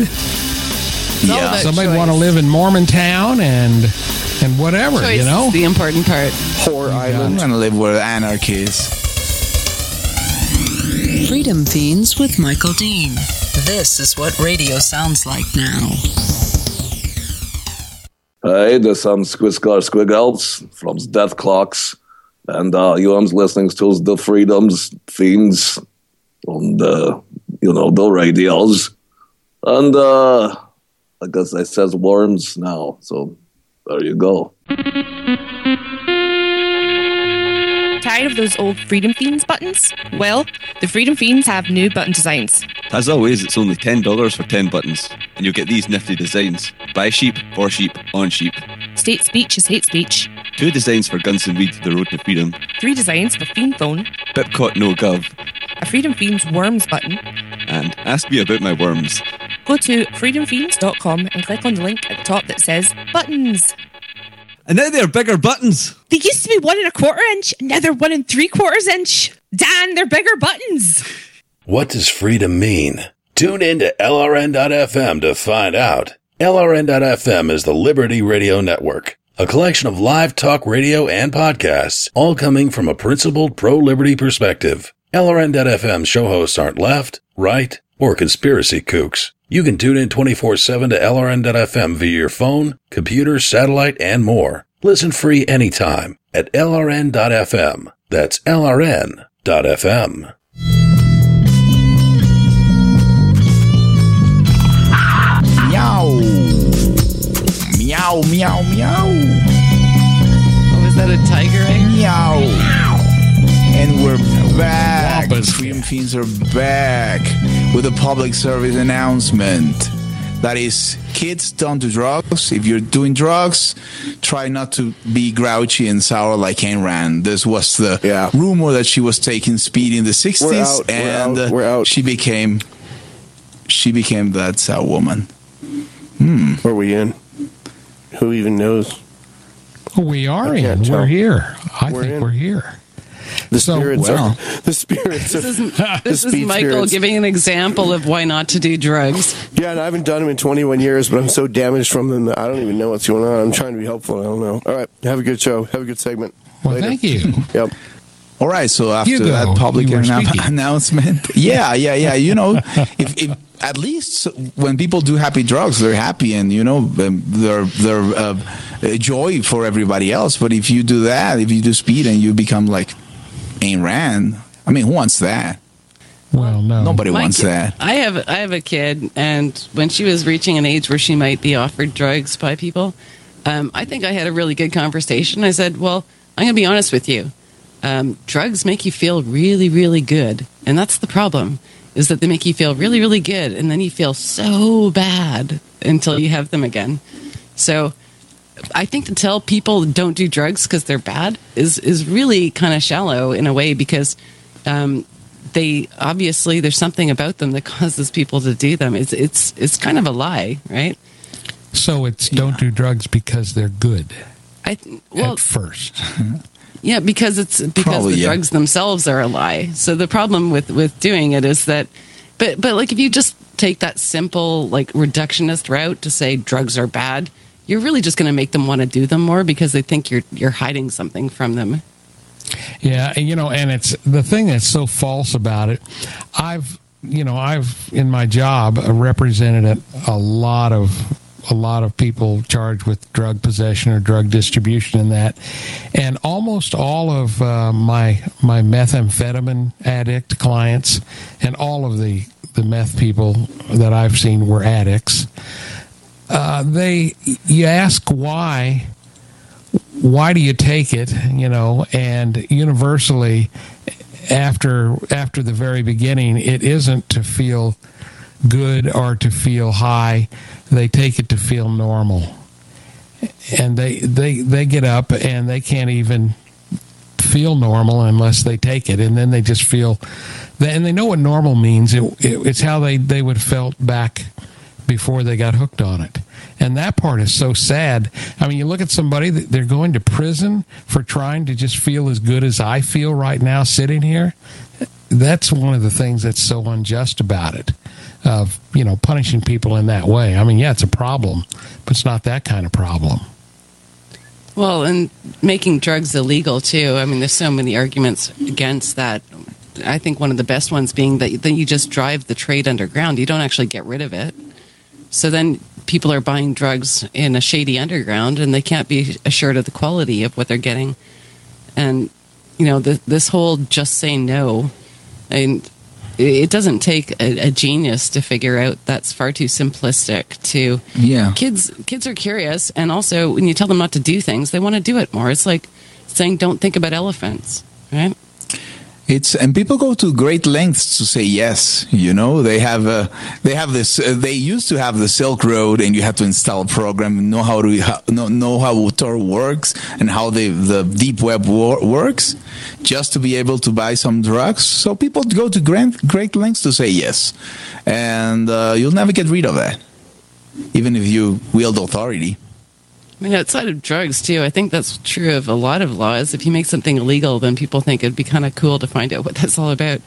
Yeah, somebody want to live in Mormontown and and whatever. Choice you know, is the important part. Whore Island. I'm gonna live where anarchy is. Freedom Fiends with Michael Dean. This is what radio sounds like now. Hey, this is Squiscar Squiggles from Death Clocks. And uh, you are listening to the Freedom's Fiends on the, you know, the radios. And uh, I guess it says worms now. So there you go. Tired of those old Freedom Fiends buttons? Well, the Freedom Fiends have new button designs. As always, it's only ten dollars for ten buttons, and you'll get these nifty designs. Buy sheep, for sheep, on sheep. State speech is hate speech. Two designs for Guns and Weed, the road to freedom. Three designs for Fiend Phone. Bipcot no gov. A Freedom Fiends worms button. And ask me about my worms. Go to freedom fiends dot com and click on the link at the top that says buttons. And now they're bigger buttons. They used to be one and a quarter inch, and now they're one and three quarters inch. Dan, they're bigger buttons. What does freedom mean? Tune in to L R N dot F M to find out. L R N dot F M is the Liberty Radio Network, a collection of live talk radio and podcasts, all coming from a principled pro-liberty perspective. L R N dot F M show hosts aren't left, right, or conspiracy kooks. You can tune in twenty-four seven to L R N dot F M via your phone, computer, satellite, and more. Listen free anytime at L R N dot F M. That's L R N dot F M. Meow. Meow, meow, meow. Oh, was that a tiger? Eh? Meow. And we're back. Wampus. Freedom Fiends are back with a public service announcement. That is, kids, don't do drugs. If you're doing drugs, try not to be grouchy and sour like Ayn Rand. This was the Yeah. rumor that she was taking speed in the sixties, We're out, we're and out, we're uh, out. she became she became that sour woman. Hmm. Where are we in? Who even knows? we are I can't in. tell. We're here. I We're think in. we're here. The So, spirits well. are the spirits. This is, are, this the is speed Michael spirits. giving an example of why not to do drugs. Yeah, and I haven't done them in twenty-one years, but I'm so damaged from them that I don't even know what's going on. I'm trying to be helpful. I don't know. All right, have a good show. Have a good segment. Well, Later. thank you. Yep. All right, so after Hugo, that public you were annou- speaking. announcement, yeah, yeah, yeah. You know, if, if at least when people do happy drugs, they're happy, and you know, um, they're they're uh, a joy for everybody else. But if you do that, if you do speed, and you become like Ayn Rand, I mean, who wants that? Well, no. Nobody My wants kid- that. I have I have a kid, and when she was reaching an age where she might be offered drugs by people, um, I think I had a really good conversation. I said, "Well, I'm going to be honest with you. Um, drugs make you feel really, really good, and that's the problem. Is that they make you feel really, really good, and then you feel so bad until you have them again. So, I think to tell people don't do drugs because they're bad is is really kind of shallow in a way because." Um, They obviously there's something about them that causes people to do them. It's it's it's kind of a lie, right? So it's don't do drugs because they're good I well, at first. yeah, because it's because Probably, the yeah. drugs themselves are a lie. So the problem with with doing it is that, but but like if you just take that simple like reductionist route to say drugs are bad, you're really just going to make them want to do them more because they think you're you're hiding something from them. Yeah, and, you know, and it's the thing that's so false about it. I've, you know, I've in my job uh, represented a, a lot of a lot of people charged with drug possession or drug distribution and that, and almost all of uh, my my methamphetamine addict clients and all of the the meth people that I've seen were addicts. Uh, they, you ask why. Why do you take it? You know, and universally, after after the very beginning, it isn't to feel good or to feel high. They take it to feel normal, and they they they get up and they can't even feel normal unless they take it, and then they just feel, and they know what normal means. It, it, it's how they they would have felt back before they got hooked on it. And that part is so sad. I mean, you look at somebody, that they're going to prison for trying to just feel as good as I feel right now sitting here. That's one of the things that's so unjust about it, of, you know, punishing people in that way. I mean, yeah, it's a problem, but it's not that kind of problem. Well, and making drugs illegal, too. I mean, there's so many arguments against that. I think one of the best ones being that, that you just drive the trade underground. You don't actually get rid of it. So then people are buying drugs in a shady underground, and they can't be assured of the quality of what they're getting. And, you know, the, this whole just say no, and it doesn't take a, a genius to figure out that's far too simplistic to... Yeah. Kids, kids are curious, and also when you tell them not to do things, they want to do it more. It's like saying don't think about elephants, right? It's and people go to great lengths to say yes. You know, they have a they have this. Uh, they used to have the Silk Road, and you have to install a program, know how to how, know, know how Tor works and how the the deep web wor- works, just to be able to buy some drugs. So people go to great great lengths to say yes, and uh, you'll never get rid of that, even if you wield authority. I mean, outside of drugs, too, I think that's true of a lot of laws. If you make something illegal, then people think it'd be kind of cool to find out what that's all about.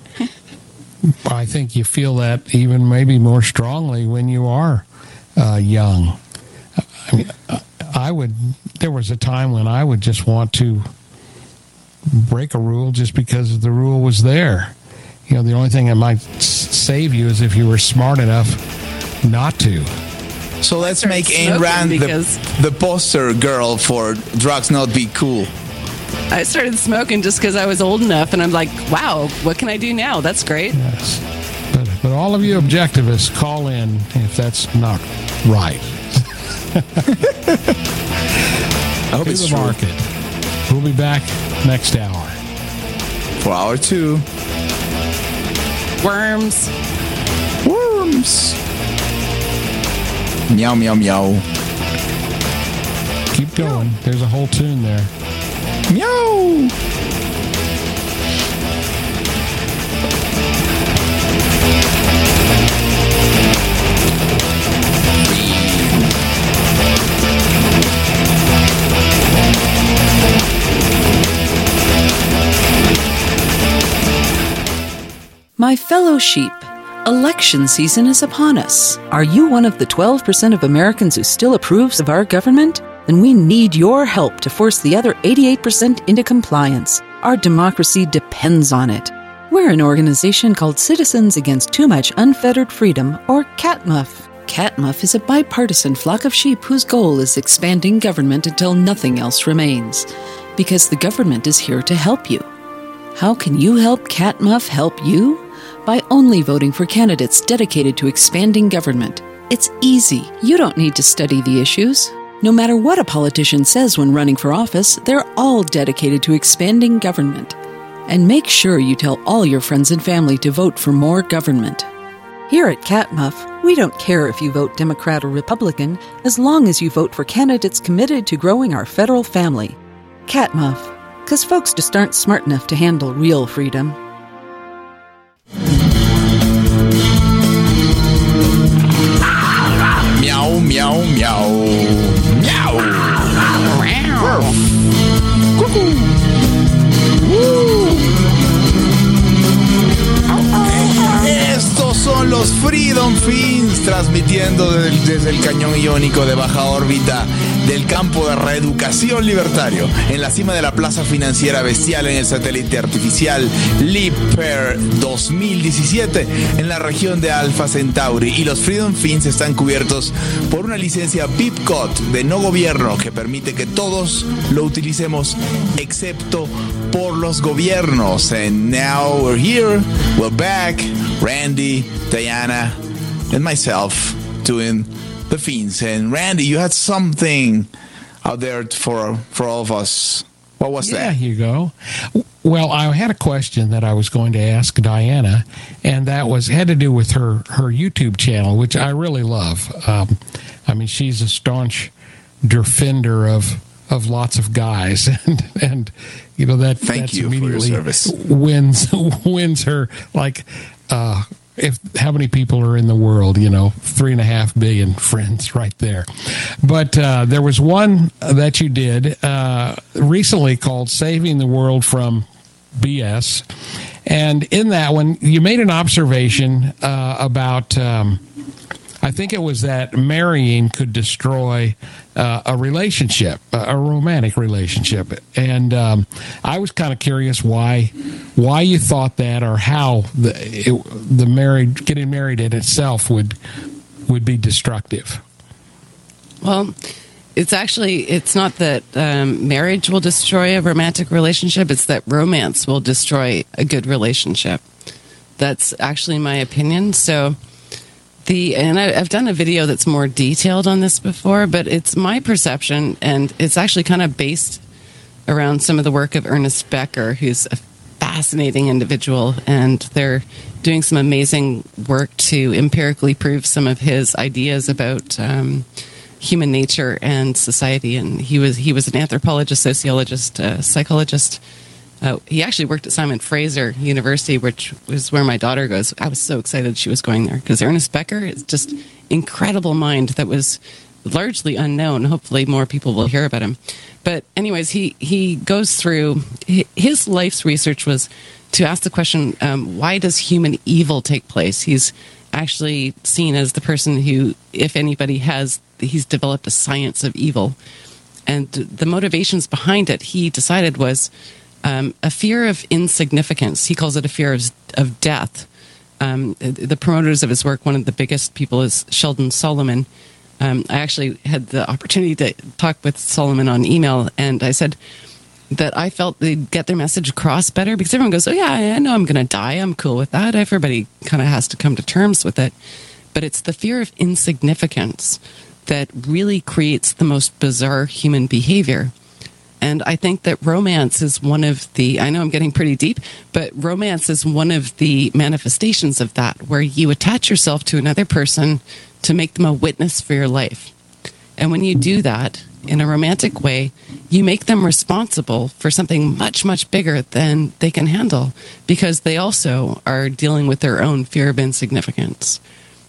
I think you feel that even maybe more strongly when you are uh, young. I mean, I would, there was a time when I would just want to break a rule just because the rule was there. You know, the only thing that might s- save you is if you were smart enough not to. So let's make Ayn smoking Rand the, because- the poster girl for drugs not be cool. I started smoking just because I was old enough, and I'm like, wow, what can I do now? That's great. Yes. But, but all of you objectivists, call in if that's not right. I hope To it's the true. market. We'll be back next hour. For hour two. Worms. Worms. Meow, meow, meow. Keep going. There's a whole tune there. Meow. My fellow sheep, election season is upon us. Are you one of the twelve percent of Americans who still approves of our government? Then we need your help to force the other eighty-eight percent into compliance. Our democracy depends on it. We're an organization called Citizens Against Too Much Unfettered Freedom, or CatMuff. CatMuff is a bipartisan flock of sheep whose goal is expanding government until nothing else remains. Because the government is here to help you. How can you help CatMuff help you? By only voting for candidates dedicated to expanding government. It's easy. You don't need to study the issues. No matter what a politician says when running for office, they're all dedicated to expanding government. And make sure you tell all your friends and family to vote for more government. Here at CatMuff, we don't care if you vote Democrat or Republican, as long as you vote for candidates committed to growing our federal family. CatMuff, because folks just aren't smart enough to handle real freedom. Meow, meow, meow. Meow. Cuckoo. Estos son los Freedom Fins, transmitiendo desde, desde el cañón iónico de baja órbita del campo de reeducación libertario, en la cima de la plaza financiera bestial en el satélite artificial Liper dos mil diecisiete, en la región de Alpha Centauri. Y los Freedom Fins están cubiertos por una licencia B I P C O T de no gobierno que permite que todos lo utilicemos, excepto por los gobiernos. And now we're here, we're back, Randy, Diana, and myself doing the Fiends. And Randy, you had something out there for for all of us. What was yeah, that? Here you go. Well, I had a question that I was going to ask Diana, and that was had to do with her, her YouTube channel, which I really love. Um, I mean, she's a staunch defender of of lots of guys, and and you know that Thank that's you for your immediately service. wins wins her like. Uh, If how many people are in the world? You know, three and a half billion friends right there. But uh, there was one that you did uh, recently called "Saving the World from B S," and in that one, you made an observation uh, about. Um, I think it was that marrying could destroy uh, a relationship, a romantic relationship, and um, I was kind of curious why, why you thought that, or how the it, the married getting married in itself would would be destructive. Well, it's actually it's not that um, marriage will destroy a romantic relationship; it's that romance will destroy a good relationship. That's actually my opinion. So. The, and I, I've done a video that's more detailed on this before, but it's my perception, and it's actually kind of based around some of the work of Ernest Becker, who's a fascinating individual, and they're doing some amazing work to empirically prove some of his ideas about um, human nature and society. And he was he was an anthropologist, sociologist, uh, psychologist. Uh, he actually worked at Simon Fraser University, which was where my daughter goes. I was so excited she was going there because Ernest Becker is just incredible mind that was largely unknown. Hopefully more people will hear about him. But anyways, he, he goes through, his life's research was to ask the question, um, why does human evil take place? He's actually seen as the person who, if anybody has, he's developed a science of evil. And the motivations behind it, he decided was Um, a fear of insignificance. He calls it a fear of, of death. Um, the promoters of his work, one of the biggest people is Sheldon Solomon. Um, I actually had the opportunity to talk with Solomon on email, and I said that I felt they'd get their message across better because everyone goes, oh yeah, I know I'm going to die. I'm cool with that. Everybody kind of has to come to terms with it. But it's the fear of insignificance that really creates the most bizarre human behavior. And I think that romance is one of the, I know I'm getting pretty deep, but romance is one of the manifestations of that, where you attach yourself to another person to make them a witness for your life. And when you do that in a romantic way, you make them responsible for something much, much bigger than they can handle, because they also are dealing with their own fear of insignificance.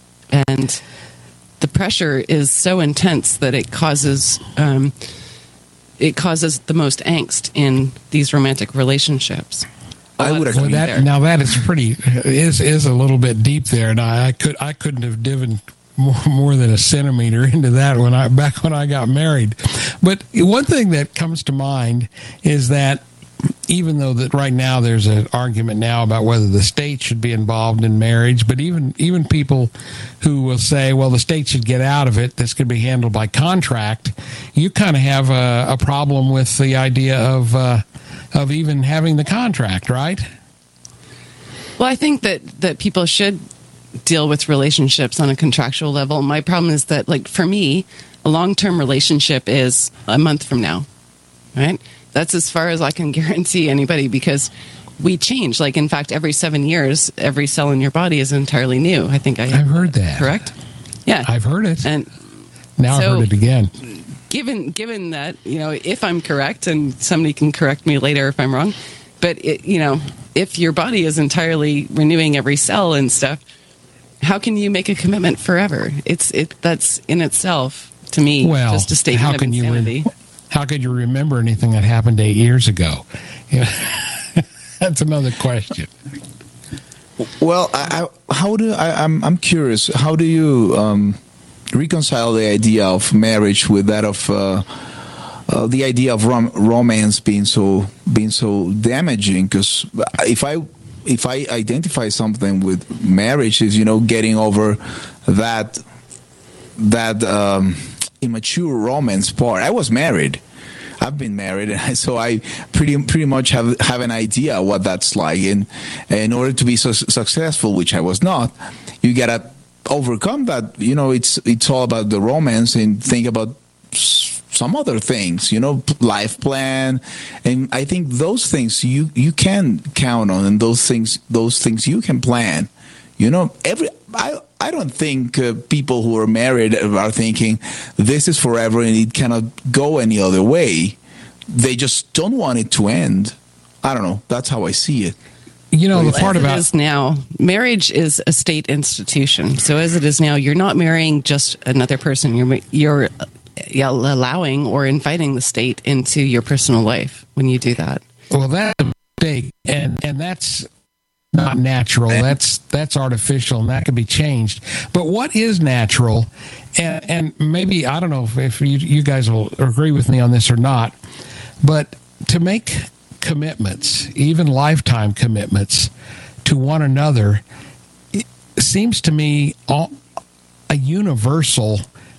And the pressure is so intense that it causes... Um, It causes the most angst in these romantic relationships. a I lot would of agree. stuff Well, there. that, now that is pretty is is a little bit deep there, and I, I could I couldn't have given more, more than a centimeter into that when I back when I got married. But one thing that comes to mind is that even though that right now there's an argument now about whether the state should be involved in marriage, but even even people who will say, well, the state should get out of it, this could be handled by contract, you kind of have a, a problem with the idea of uh, of even having the contract, right? Well, I think that, that people should deal with relationships on a contractual level. My problem is that, like, for me, a long-term relationship is a month from now, right? That's as far as I can guarantee anybody, because we change. Like, in fact, every seven years, every cell in your body is entirely new. I think I I've heard that. Correct? Yeah. I've heard it. And now so, I've heard it again. Given given that, you know, if I'm correct, and somebody can correct me later if I'm wrong, but, it, you know, if your body is entirely renewing every cell and stuff, how can you make a commitment forever? It's it that's in itself, to me, Well, just a statement how of can you insanity. re- how could you remember anything that happened eight years ago? You know, that's another question. Well, I, I, how do I, I'm I'm curious. How do you um, reconcile the idea of marriage with that of uh, uh, the idea of rom- romance being so being so damaging? Because if I if I identify something with marriage is, you know, getting over that that um, immature romance part. I was married. I've been married, and so I pretty pretty much have have an idea what that's like. And in order to be so successful, which I was not, you gotta overcome that. You know, it's it's all about the romance, and think about some other things. You know, life plan, and I think those things you you can count on, and those things those things you can plan. You know, every I. I don't think uh, people who are married are thinking this is forever and it cannot go any other way. They just don't want it to end. I don't know. That's how I see it. You know, the part as about it is now, marriage is a state institution. So as it is now, you're not marrying just another person. You're you're uh, allowing or inviting the state into your personal life when you do that. well, that's a mistake, and and that's not natural. That's that's artificial, and that can be changed. But what is natural, and and maybe I don't know if, if you you guys will agree with me on this or not, but to make commitments, even lifetime commitments, to one another, it seems to me all, a universal,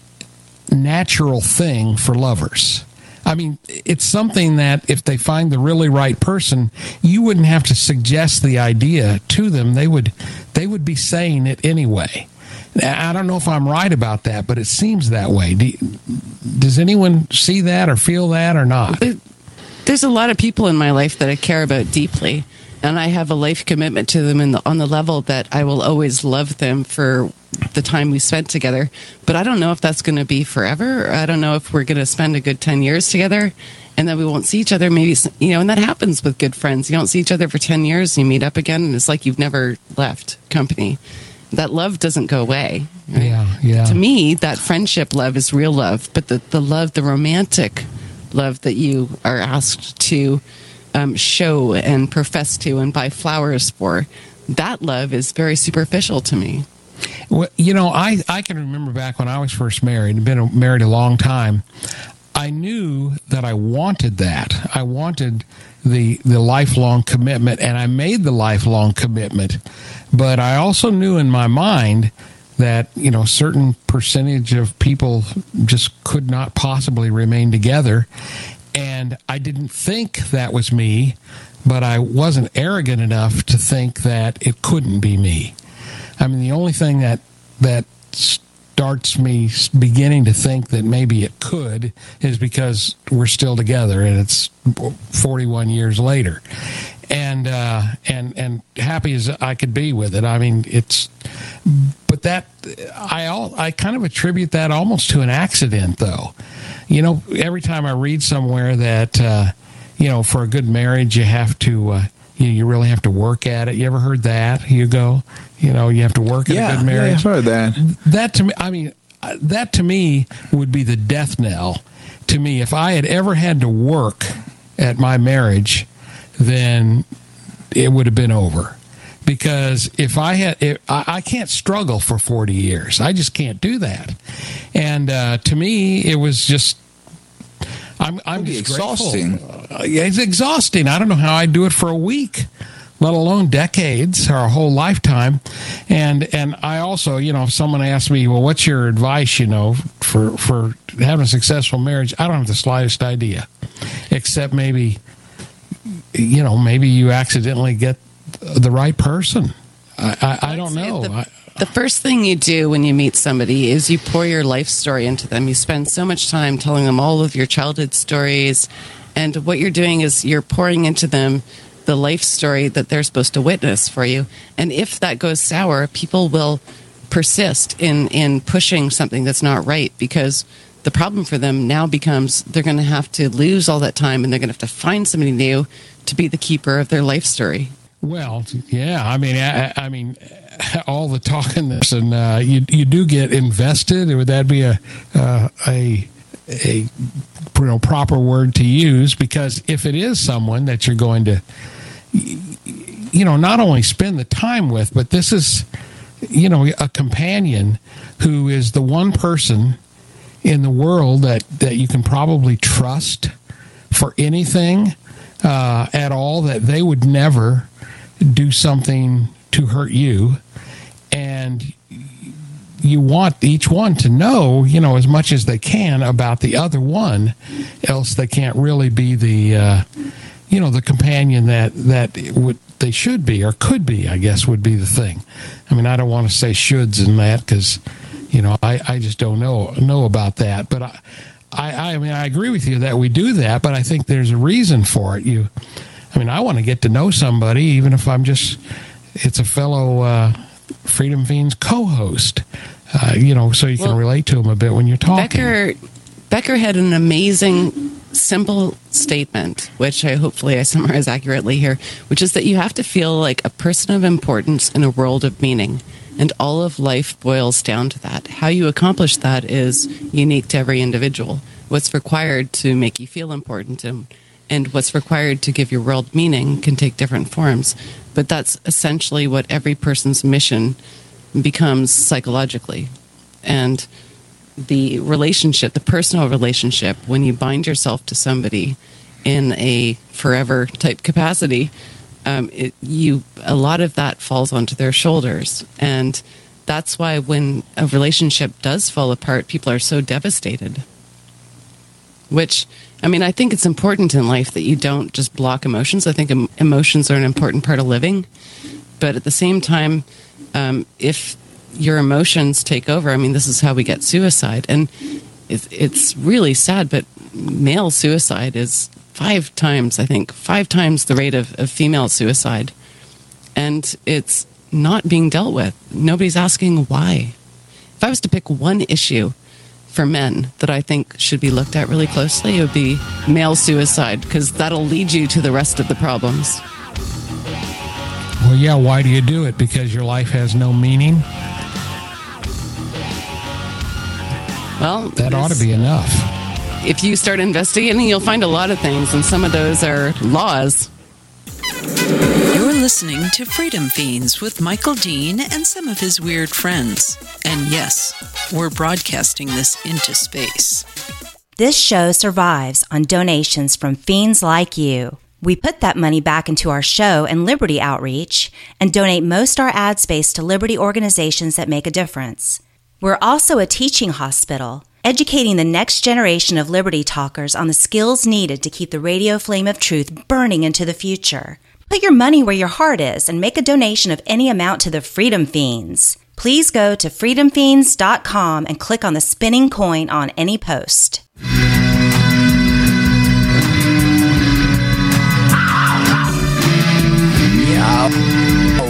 natural thing for lovers. I mean, it's something that if they find the really right person, you wouldn't have to suggest the idea to them. They would they would be saying it anyway. I don't know if I'm right about that, but it seems that way. Do, does anyone see that or feel that or not? There's a lot of people in my life that I care about deeply, and I have a life commitment to them in the, on the level that I will always love them for the time we spent together. But I don't know if that's going to be forever. Or I don't know if we're going to spend a good ten years together and then we won't see each other. Maybe, you know, and that happens with good friends. You don't see each other for ten years, you meet up again, and it's like you've never left company. That love doesn't go away. Right? Yeah, yeah. To me, that friendship love is real love, but the, the love, the romantic love that you are asked to um, show and profess to and buy flowers for, that love is very superficial to me. Well, you know, I, I can remember back when I was first married, I've been married a long time, I knew that I wanted that. I wanted the the lifelong commitment, and I made the lifelong commitment. But I also knew in my mind that, you know, a certain percentage of people just could not possibly remain together. And I didn't think that was me, but I wasn't arrogant enough to think that it couldn't be me. I mean, the only thing that that starts me beginning to think that maybe it could is because we're still together, and it's forty-one years later, and uh, and and happy as I could be with it. I mean, it's, but that I all I kind of attribute that almost to an accident, though. You know, every time I read somewhere that uh, you know, for a good marriage you have to. Uh, You, you really have to work at it. You ever heard that, Hugo? You know, you have to work at yeah, a good marriage. Yeah, I've heard that. That to me, I mean, that to me would be the death knell. To me, if I had ever had to work at my marriage, then it would have been over. Because if I had, if, I, I can't struggle for forty years. I just can't do that. And uh, to me, it was just, I'm, I'm just exhausting. Uh, it's exhausting. I don't know how I do it for a week, let alone decades or a whole lifetime. And and I also, you know, if someone asks me, well, what's your advice, you know, for, for having a successful marriage? I don't have the slightest idea, except maybe, you know, maybe you accidentally get the right person. I, I, I don't know. The, I, the first thing you do when you meet somebody is you pour your life story into them. You spend so much time telling them all of your childhood stories, and what you're doing is you're pouring into them the life story that they're supposed to witness for you. And if that goes sour, people will persist in, in pushing something that's not right, because the problem for them now becomes they're going to have to lose all that time, and they're going to have to find somebody new to be the keeper of their life story. Well, yeah, I mean, I, I mean, all the talk in this, and uh, you you do get invested. Would that be a uh, a a you know, proper word to use? Because if it is someone that you're going to, you know, not only spend the time with, but this is, you know, a companion who is the one person in the world that, that you can probably trust for anything uh, at all, that they would never do something to hurt you, and you want each one to know, you know, as much as they can about the other one, else they can't really be the, uh, you know, the companion that that would they should be or could be, I guess, would be the thing. I mean, I don't want to say shoulds in that because, you know, I, I just don't know know about that. But I, I I mean, I agree with you that we do that, but I think there's a reason for it. You. I mean, I want to get to know somebody, even if I'm just, it's a fellow uh, Freedom Fiends co-host, uh, you know, so you well, can relate to them a bit when you're talking. Becker, Becker had an amazing, simple statement, which I hopefully I summarize accurately here, which is that you have to feel like a person of importance in a world of meaning. And all of life boils down to that. How you accomplish that is unique to every individual. What's required to make you feel important and And what's required to give your world meaning can take different forms. But that's essentially what every person's mission becomes psychologically. And the relationship, the personal relationship, when you bind yourself to somebody in a forever type capacity, um, it, you a lot of that falls onto their shoulders. And that's why when a relationship does fall apart, people are so devastated. Which, I mean, I think it's important in life that you don't just block emotions. I think em- emotions are an important part of living. But at the same time, um, if your emotions take over, I mean, this is how we get suicide. And it, it's really sad, but male suicide is five times, I think, five times the rate of, of female suicide. And it's not being dealt with. Nobody's asking why. If I was to pick one issue for men that I think should be looked at really closely, it would be male suicide, because that'll lead you to the rest of the problems. Well, yeah, why do you do it? Because your life has no meaning? Well, that ought to be enough. If you start investigating, you'll find a lot of things, and some of those are laws. You're listening to Freedom Fiends with Michael Dean and some of his weird friends. And yes, we're broadcasting this into space. This show survives on donations from fiends like you. We put that money back into our show and Liberty outreach and donate most our ad space to Liberty organizations that make a difference. We're also a teaching hospital, educating the next generation of Liberty talkers on the skills needed to keep the radio flame of truth burning into the future. Put your money where your heart is and make a donation of any amount to the Freedom Fiends. Please go to freedom fiends dot com and click on the spinning coin on any post. Meow. Oh.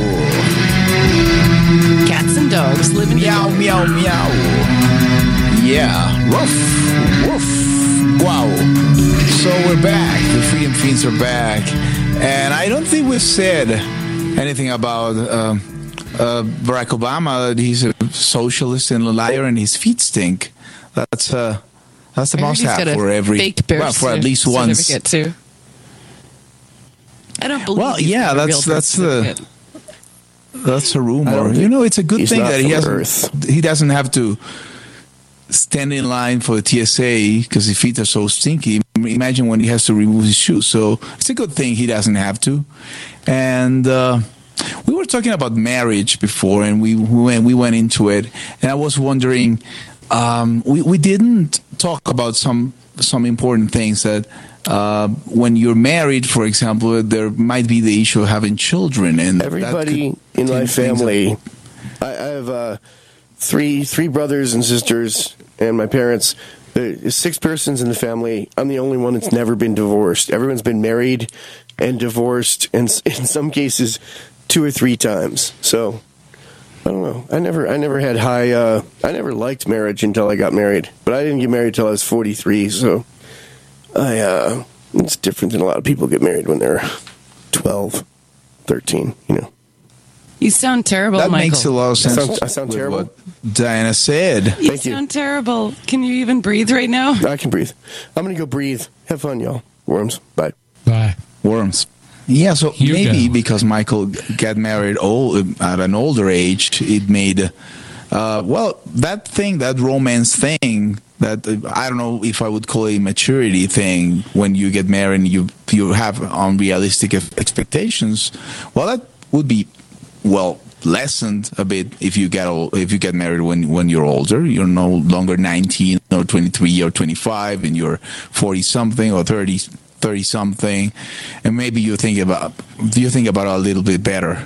Cats and dogs living meow, meow, meow. Yeah. Woof, woof. Wow. So we're back. The Freedom Fiends are back. And I don't think we've said anything about uh, uh, Barack Obama. He's a socialist and a liar, and his feet stink. That's uh, that's the must have for every, well, for at least once. Too. I don't believe. Well, he's yeah, got a that's real that's birth the that's a I rumor. don't You know, it's a good he's thing not that he from has Earth. he doesn't have to stand in line for the T S A because his feet are so stinky. Imagine when he has to remove his shoes. So it's a good thing he doesn't have to. And uh, we were talking about marriage before, and we we went, we went into it, and I was wondering, um, we we didn't talk about some some important things that. Uh, when you're married, for example, there might be the issue of having children, and everybody in my family. I, I have uh, three three brothers and sisters, and my parents. There's six persons in the family. I'm the only one that's never been divorced. Everyone's been married and divorced, and in some cases, two or three times. So I don't know. I never I never had high. Uh, I never liked marriage until I got married, but I didn't get married till I was forty-three. So. I, uh, it's different than a lot of people get married when they're twelve, thirteen, you know. You sound terrible, that Michael. makes a lot of sense. I sound, I sound terrible. What Diana said. You Thank sound you. terrible. Can you even breathe right now? I can breathe. I'm going to go breathe. Have fun, y'all. Worms. Bye. Bye. Worms. Yeah, so Hugo. maybe because Michael got married old, at an older age, it made, uh, well, that thing, that romance thing, that uh, I don't know if I would call it a maturity thing when you get married and you you have unrealistic expectations. Well, that would be well lessened a bit if you get old, if you get married when when you're older. You're no longer nineteen or twenty-three or twenty-five, and you're forty something or thirty. thirty something, and maybe you think about you think about it a little bit better.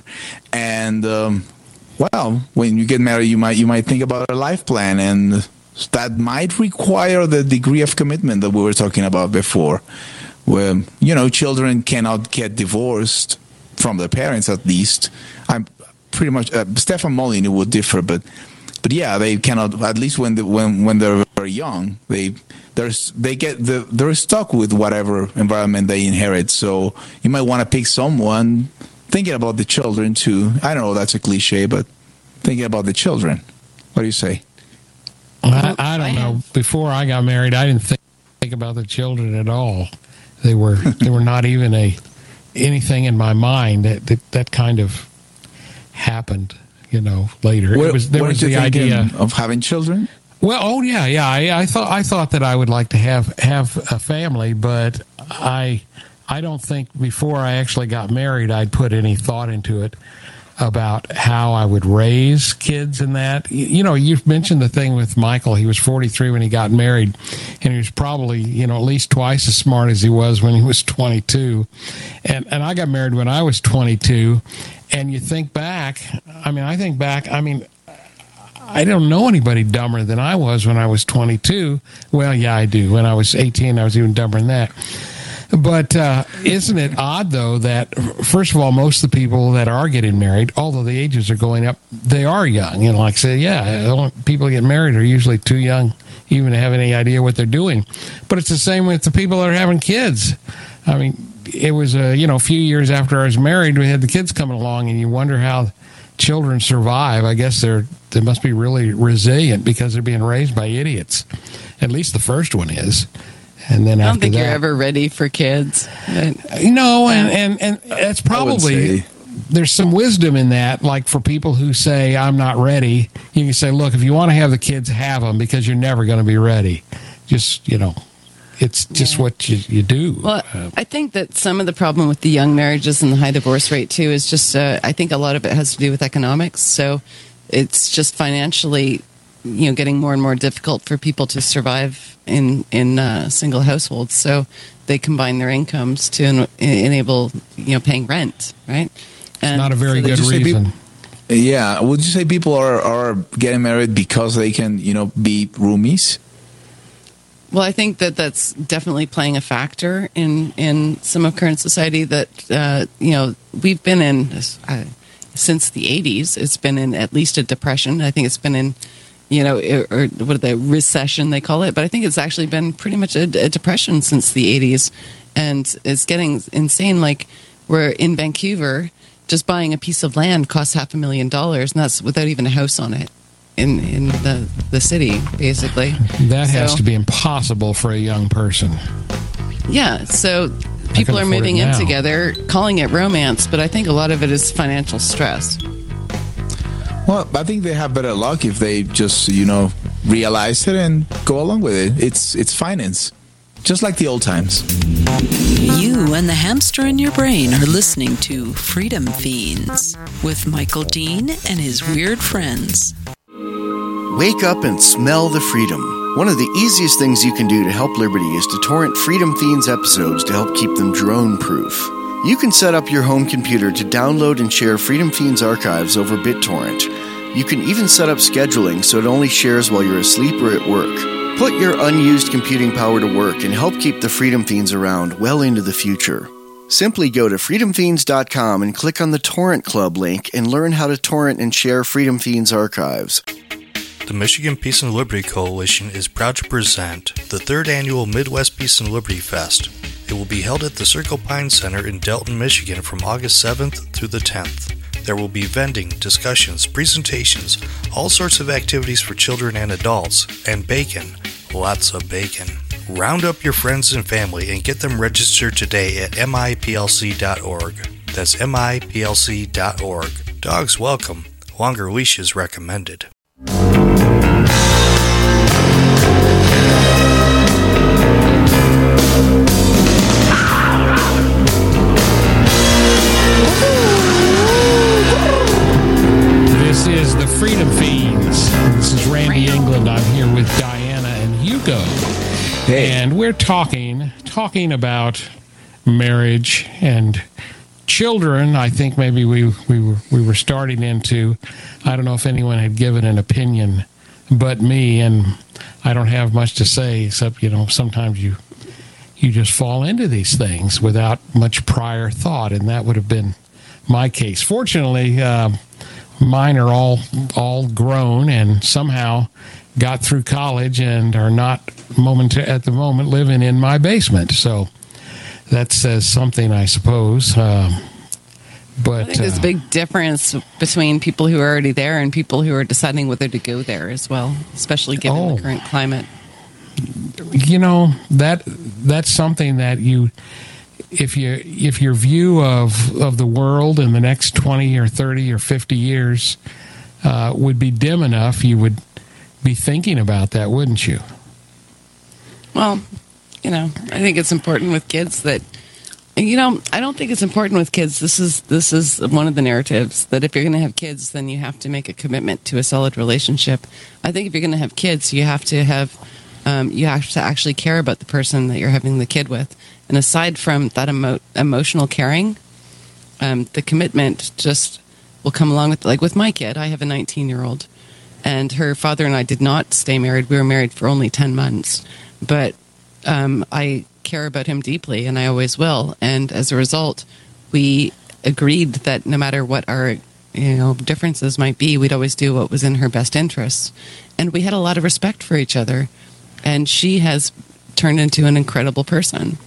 And um, well, when you get married, you might you might think about a life plan, and that might require the degree of commitment that we were talking about before, where you know children cannot get divorced from their parents. At least, I'm pretty much uh, Stefan Molyneux would differ, but but yeah, they cannot. At least when the, when when they're very young, they. There's, they get the, they're stuck with whatever environment they inherit. So you might want to pick someone thinking about the children too. I don't know, that's a cliche, but thinking about the children. What do you say? I, I don't know. Before I got married, I didn't think, think about the children at all. They were they were not even a anything in my mind. That that, that kind of happened, you know, later. What, it was there what was did you the think idea of having children. Well, oh yeah, yeah. I, I thought I thought that I would like to have, have a family, but I I don't think before I actually got married I'd put any thought into it about how I would raise kids and that. You, you know, you've mentioned the thing with Michael. He was forty-three when he got married, and he was probably, you know, at least twice as smart as he was when he was twenty-two. And and I got married when I was twenty-two. And you think back, I mean, I think back, I mean, I don't know anybody dumber than I was when I was twenty-two. Well, yeah, I do. When I was eighteen, I was even dumber than that. But uh, isn't it odd, though, that, first of all, most of the people that are getting married, although the ages are going up, they are young. You know, like I say, yeah, people that get married are usually too young even to have any idea what they're doing. But it's the same with the people that are having kids. I mean, it was, a, you know, a few years after I was married, we had the kids coming along, and you wonder how children survive. I guess they're they must be really resilient because they're being raised by idiots. At least the first one is. And then I don't after think that, you're ever ready for kids. But, no, and, and, and that's probably, there's some wisdom in that. Like for people who say, I'm not ready, you can say, look, if you want to have the kids, have them, because you're never going to be ready. Just, you know, it's just yeah. what you, you do. Well, uh, I think that some of the problem with the young marriages and the high divorce rate, too, is just, uh, I think a lot of it has to do with economics. So it's just financially, you know, getting more and more difficult for people to survive in, in uh, single households. So they combine their incomes to en- enable, you know, paying rent, right? And it's not a very so good reason. People, yeah. Would you say people are, are getting married because they can, you know, be roomies? Well, I think that that's definitely playing a factor in, in some of current society that, uh, you know, we've been in uh, since the eighties. It's been in at least a depression. I think it's been in, you know, or what the recession they call it. But I think it's actually been pretty much a, a depression since the eighties. And it's getting insane. Like we're in Vancouver, just buying a piece of land costs half a million dollars. And that's without even a house on it. In, in the, the city, basically. That has so, to be impossible for a young person. Yeah, so people are afford moving it in now. together, calling it romance, but I think a lot of it is financial stress. Well, I think they have better luck if they just, you know, realize it and go along with it. It's it's finance, just like the old times. You and the hamster in your brain are listening to Freedom Fiends with Michael Dean and his weird friends. Wake up and smell the freedom. One of the easiest things you can do to help Liberty is to torrent Freedom Fiends episodes to help keep them drone-proof. You can set up your home computer to download and share Freedom Fiends archives over BitTorrent. You can even set up scheduling so it only shares while you're asleep or at work. Put your unused computing power to work and help keep the Freedom Fiends around well into the future. Simply go to freedom fiends dot com and click on the Torrent Club link and learn how to torrent and share Freedom Fiends archives. The Michigan Peace and Liberty Coalition is proud to present the third annual Midwest Peace and Liberty Fest. It will be held at the Circle Pine Center in Delton, Michigan from August seventh through the tenth. There will be vending, discussions, presentations, all sorts of activities for children and adults, and bacon. Lots of bacon. Round up your friends and family and get them registered today at M I P L C dot org. That's M I P L C dot org. Dogs welcome. Longer leashes recommended. This is the Freedom Fiends. This is Randy England. I'm here with Diana and Hugo. Hey. And we're talking talking about marriage and children. I think maybe we we were, we were starting into, I don't know if anyone had given an opinion but me, and I don't have much to say except, you know, sometimes you you just fall into these things without much prior thought, and that would have been my case. Fortunately, uh, mine are all all grown and somehow got through college and are not moment at the moment living in my basement. So that says something, I suppose. Um, but I think there's uh, a big difference between people who are already there and people who are deciding whether to go there as well, especially given Oh. the current climate. you know, that that's something that you, if you if your view of of the world in the next twenty or thirty or fifty years uh, would be dim enough, you would be thinking about that, wouldn't you? Well, you know, I think it's important with kids that, you know, I don't think it's important with kids. This is this is one of the narratives that if you're going to have kids, then you have to make a commitment to a solid relationship. I think if you're going to have kids, you have to have um, you have to actually care about the person that you're having the kid with. And aside from that emo- emotional caring, um, the commitment just will come along with, like with my kid. I have a nineteen-year-old, and her father and I did not stay married. We were married for only ten months, but um, I care about him deeply, and I always will. And as a result, we agreed that no matter what our you know differences might be, we'd always do what was in her best interests. And we had a lot of respect for each other. And she has turned into an incredible person.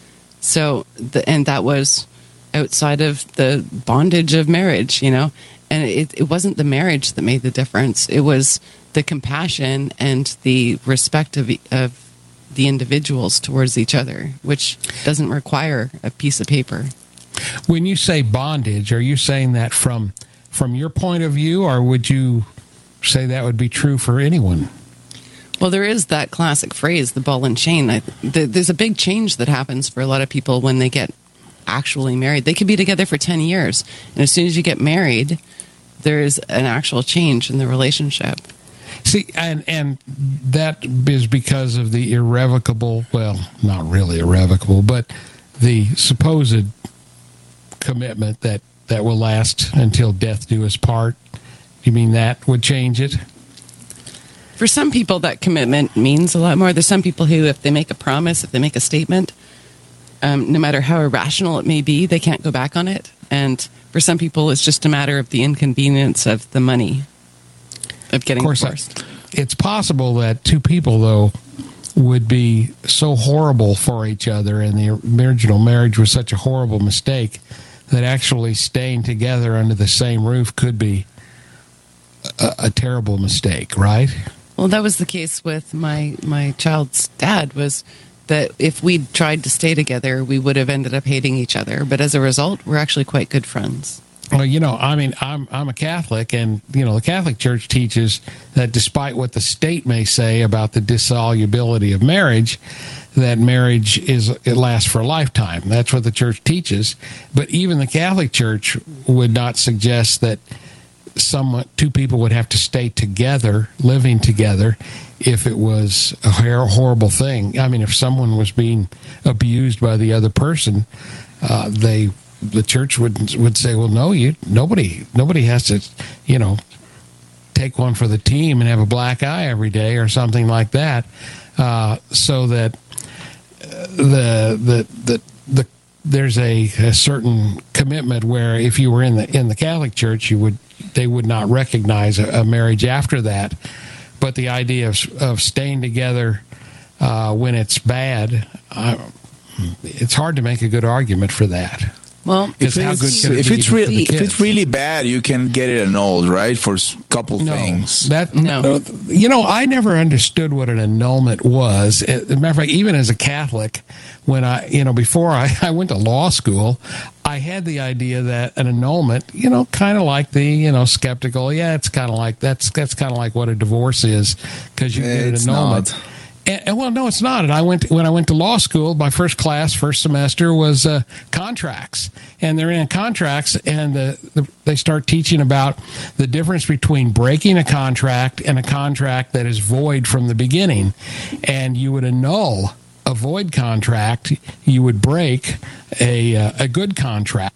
So, the, and that was outside of the bondage of marriage, you know. And it, it wasn't the marriage that made the difference. It was the compassion and the respect of of the individuals towards each other, which doesn't require a piece of paper. When you say bondage, are you saying that from from your point of view, or would you say that would be true for anyone? Well, there is that classic phrase, the ball and chain. I, th- there's a big change that happens for a lot of people when they get actually married. They could be together for ten years, and as soon as you get married, there is an actual change in the relationship. See, and and that is because of the irrevocable, well, not really irrevocable, but the supposed commitment that, that will last until death do us part. You mean that would change it? For some people, that commitment means a lot more. There's some people who, if they make a promise, if they make a statement, um, no matter how irrational it may be, they can't go back on it. And for some people, it's just a matter of the inconvenience of the money of getting Of course, divorced. It's possible that two people, though, would be so horrible for each other, and the original marriage was such a horrible mistake, that actually staying together under the same roof could be a, a terrible mistake, right? Well, that was the case with my, my child's dad. Was that if we'd tried to stay together, we would have ended up hating each other. But as a result, we're actually quite good friends. Well, you know, I mean, I'm I'm a Catholic, and, you know, the Catholic Church teaches that despite what the state may say about the dissolubility of marriage, that marriage is it lasts for a lifetime. That's what the Church teaches. But even the Catholic Church would not suggest that some two people would have to stay together, living together, if it was a horrible thing. I mean, if someone was being abused by the other person, uh, they the church would would say, well, no, you nobody nobody has to, you know, take one for the team and have a black eye every day or something like that, uh, so that the the the the there's a, a certain commitment where if you were in the in the Catholic Church, you would they would not recognize a, a marriage after that. But the idea of of staying together uh, when it's bad, uh, it's hard to make a good argument for that. Well, if, how it's, good can it if, be it's for re- the if kids? it's really bad, you can get it annulled, right? For a couple No, things. that No. you know, I never understood what an annulment was. As a matter of fact, even as a Catholic, when I, you know, before I, I went to law school, I had the idea that an annulment, you know, kind of like the, you know, skeptical. Yeah, it's kind of like that's that's kind of like what a divorce is, because you get an It's annulment. not. And, and, well, no, it's not. And I went when I went to law school. My first class, first semester, was uh, contracts, and they're in contracts, and the, the, they start teaching about the difference between breaking a contract and a contract that is void from the beginning. And you would annul a void contract. You would break a uh, a good contract,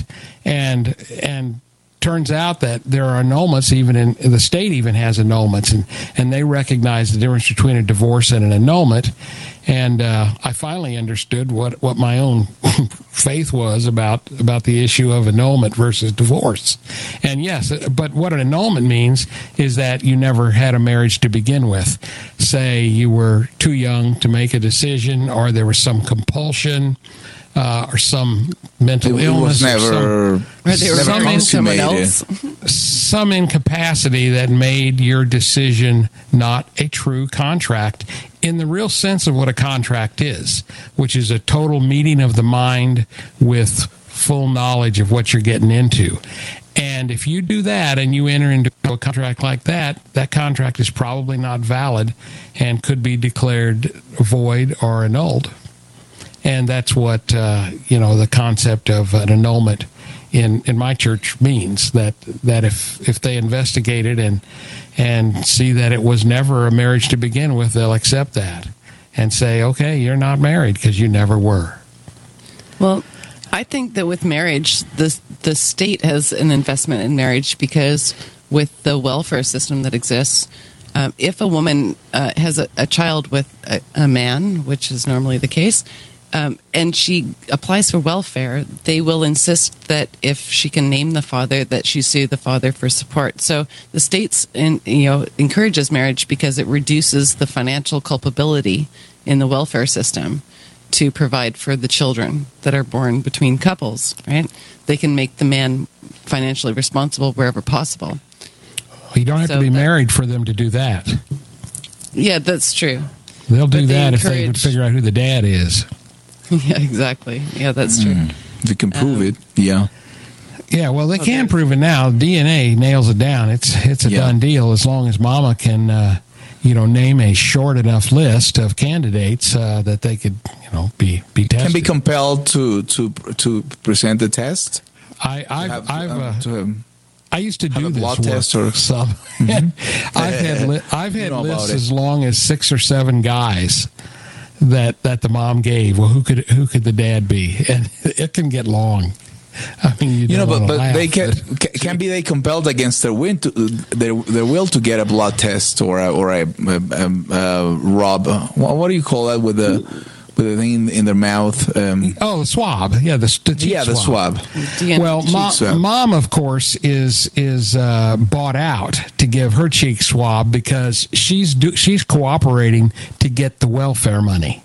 and and. Turns out that there are annulments, even in the state even has annulments, and, and they recognize the difference between a divorce and an annulment. And uh, I finally understood what, what my own faith was about, about the issue of annulment versus divorce. And yes, but what an annulment means is that you never had a marriage to begin with. Say you were too young to make a decision, or there was some compulsion, Uh, or some mental It illness, was never, or some, Or they were never marrying someone consummated. else. some incapacity that made your decision not a true contract in the real sense of what a contract is, which is a total meeting of the mind with full knowledge of what you're getting into. And if you do that and you enter into a contract like that, that contract is probably not valid and could be declared void or annulled. And that's what, uh, you know, the concept of an annulment in, in my church means, that that if, if they investigate it and and see that it was never a marriage to begin with, they'll accept that and say, okay, you're not married because you never were. Well, I think that with marriage, the the state has an investment in marriage, because with the welfare system that exists, um, if a woman uh, has a, a child with a, a man, which is normally the case, Um, and she applies for welfare, they will insist that if she can name the father, that she sue the father for support. So the state's, in, you know, encourages marriage because it reduces the financial culpability in the welfare system to provide for the children that are born between couples, right? They can make the man financially responsible wherever possible. You don't have So to be that- married for them to do that. Yeah, that's true. They'll do But they that if they would encourage- figure out who the dad is. Yeah, exactly. Yeah, that's true. Mm. If you can prove Um, it, yeah. Yeah, well, they Okay. can prove it now. D N A nails it down. It's it's a Yeah. done deal as long as Mama can, uh, you know, name a short enough list of candidates uh, that they could, you know, be be tested. Can be compelled to to to present the test. I I've, Have- I've um, uh, to have- I used to have do a this blood work test or- some. I've had li- I've had know about lists it. as long as six or seven guys that that the mom gave. Well, who could who could the dad be? And it can get long. I mean, you, You know, don't but, wanna but laugh, they can but- ca- can be they compelled against their will to their their will to get a blood test or a, or a, a, a, a rob. What, what do you call that with the with the thing in, in their mouth? Um, Oh, the swab. Yeah, the, the cheek yeah, the swab. D N A Well, cheek mom, swab. mom, of course, is is uh, bought out to give her cheek swab because she's do, she's cooperating to get the welfare money.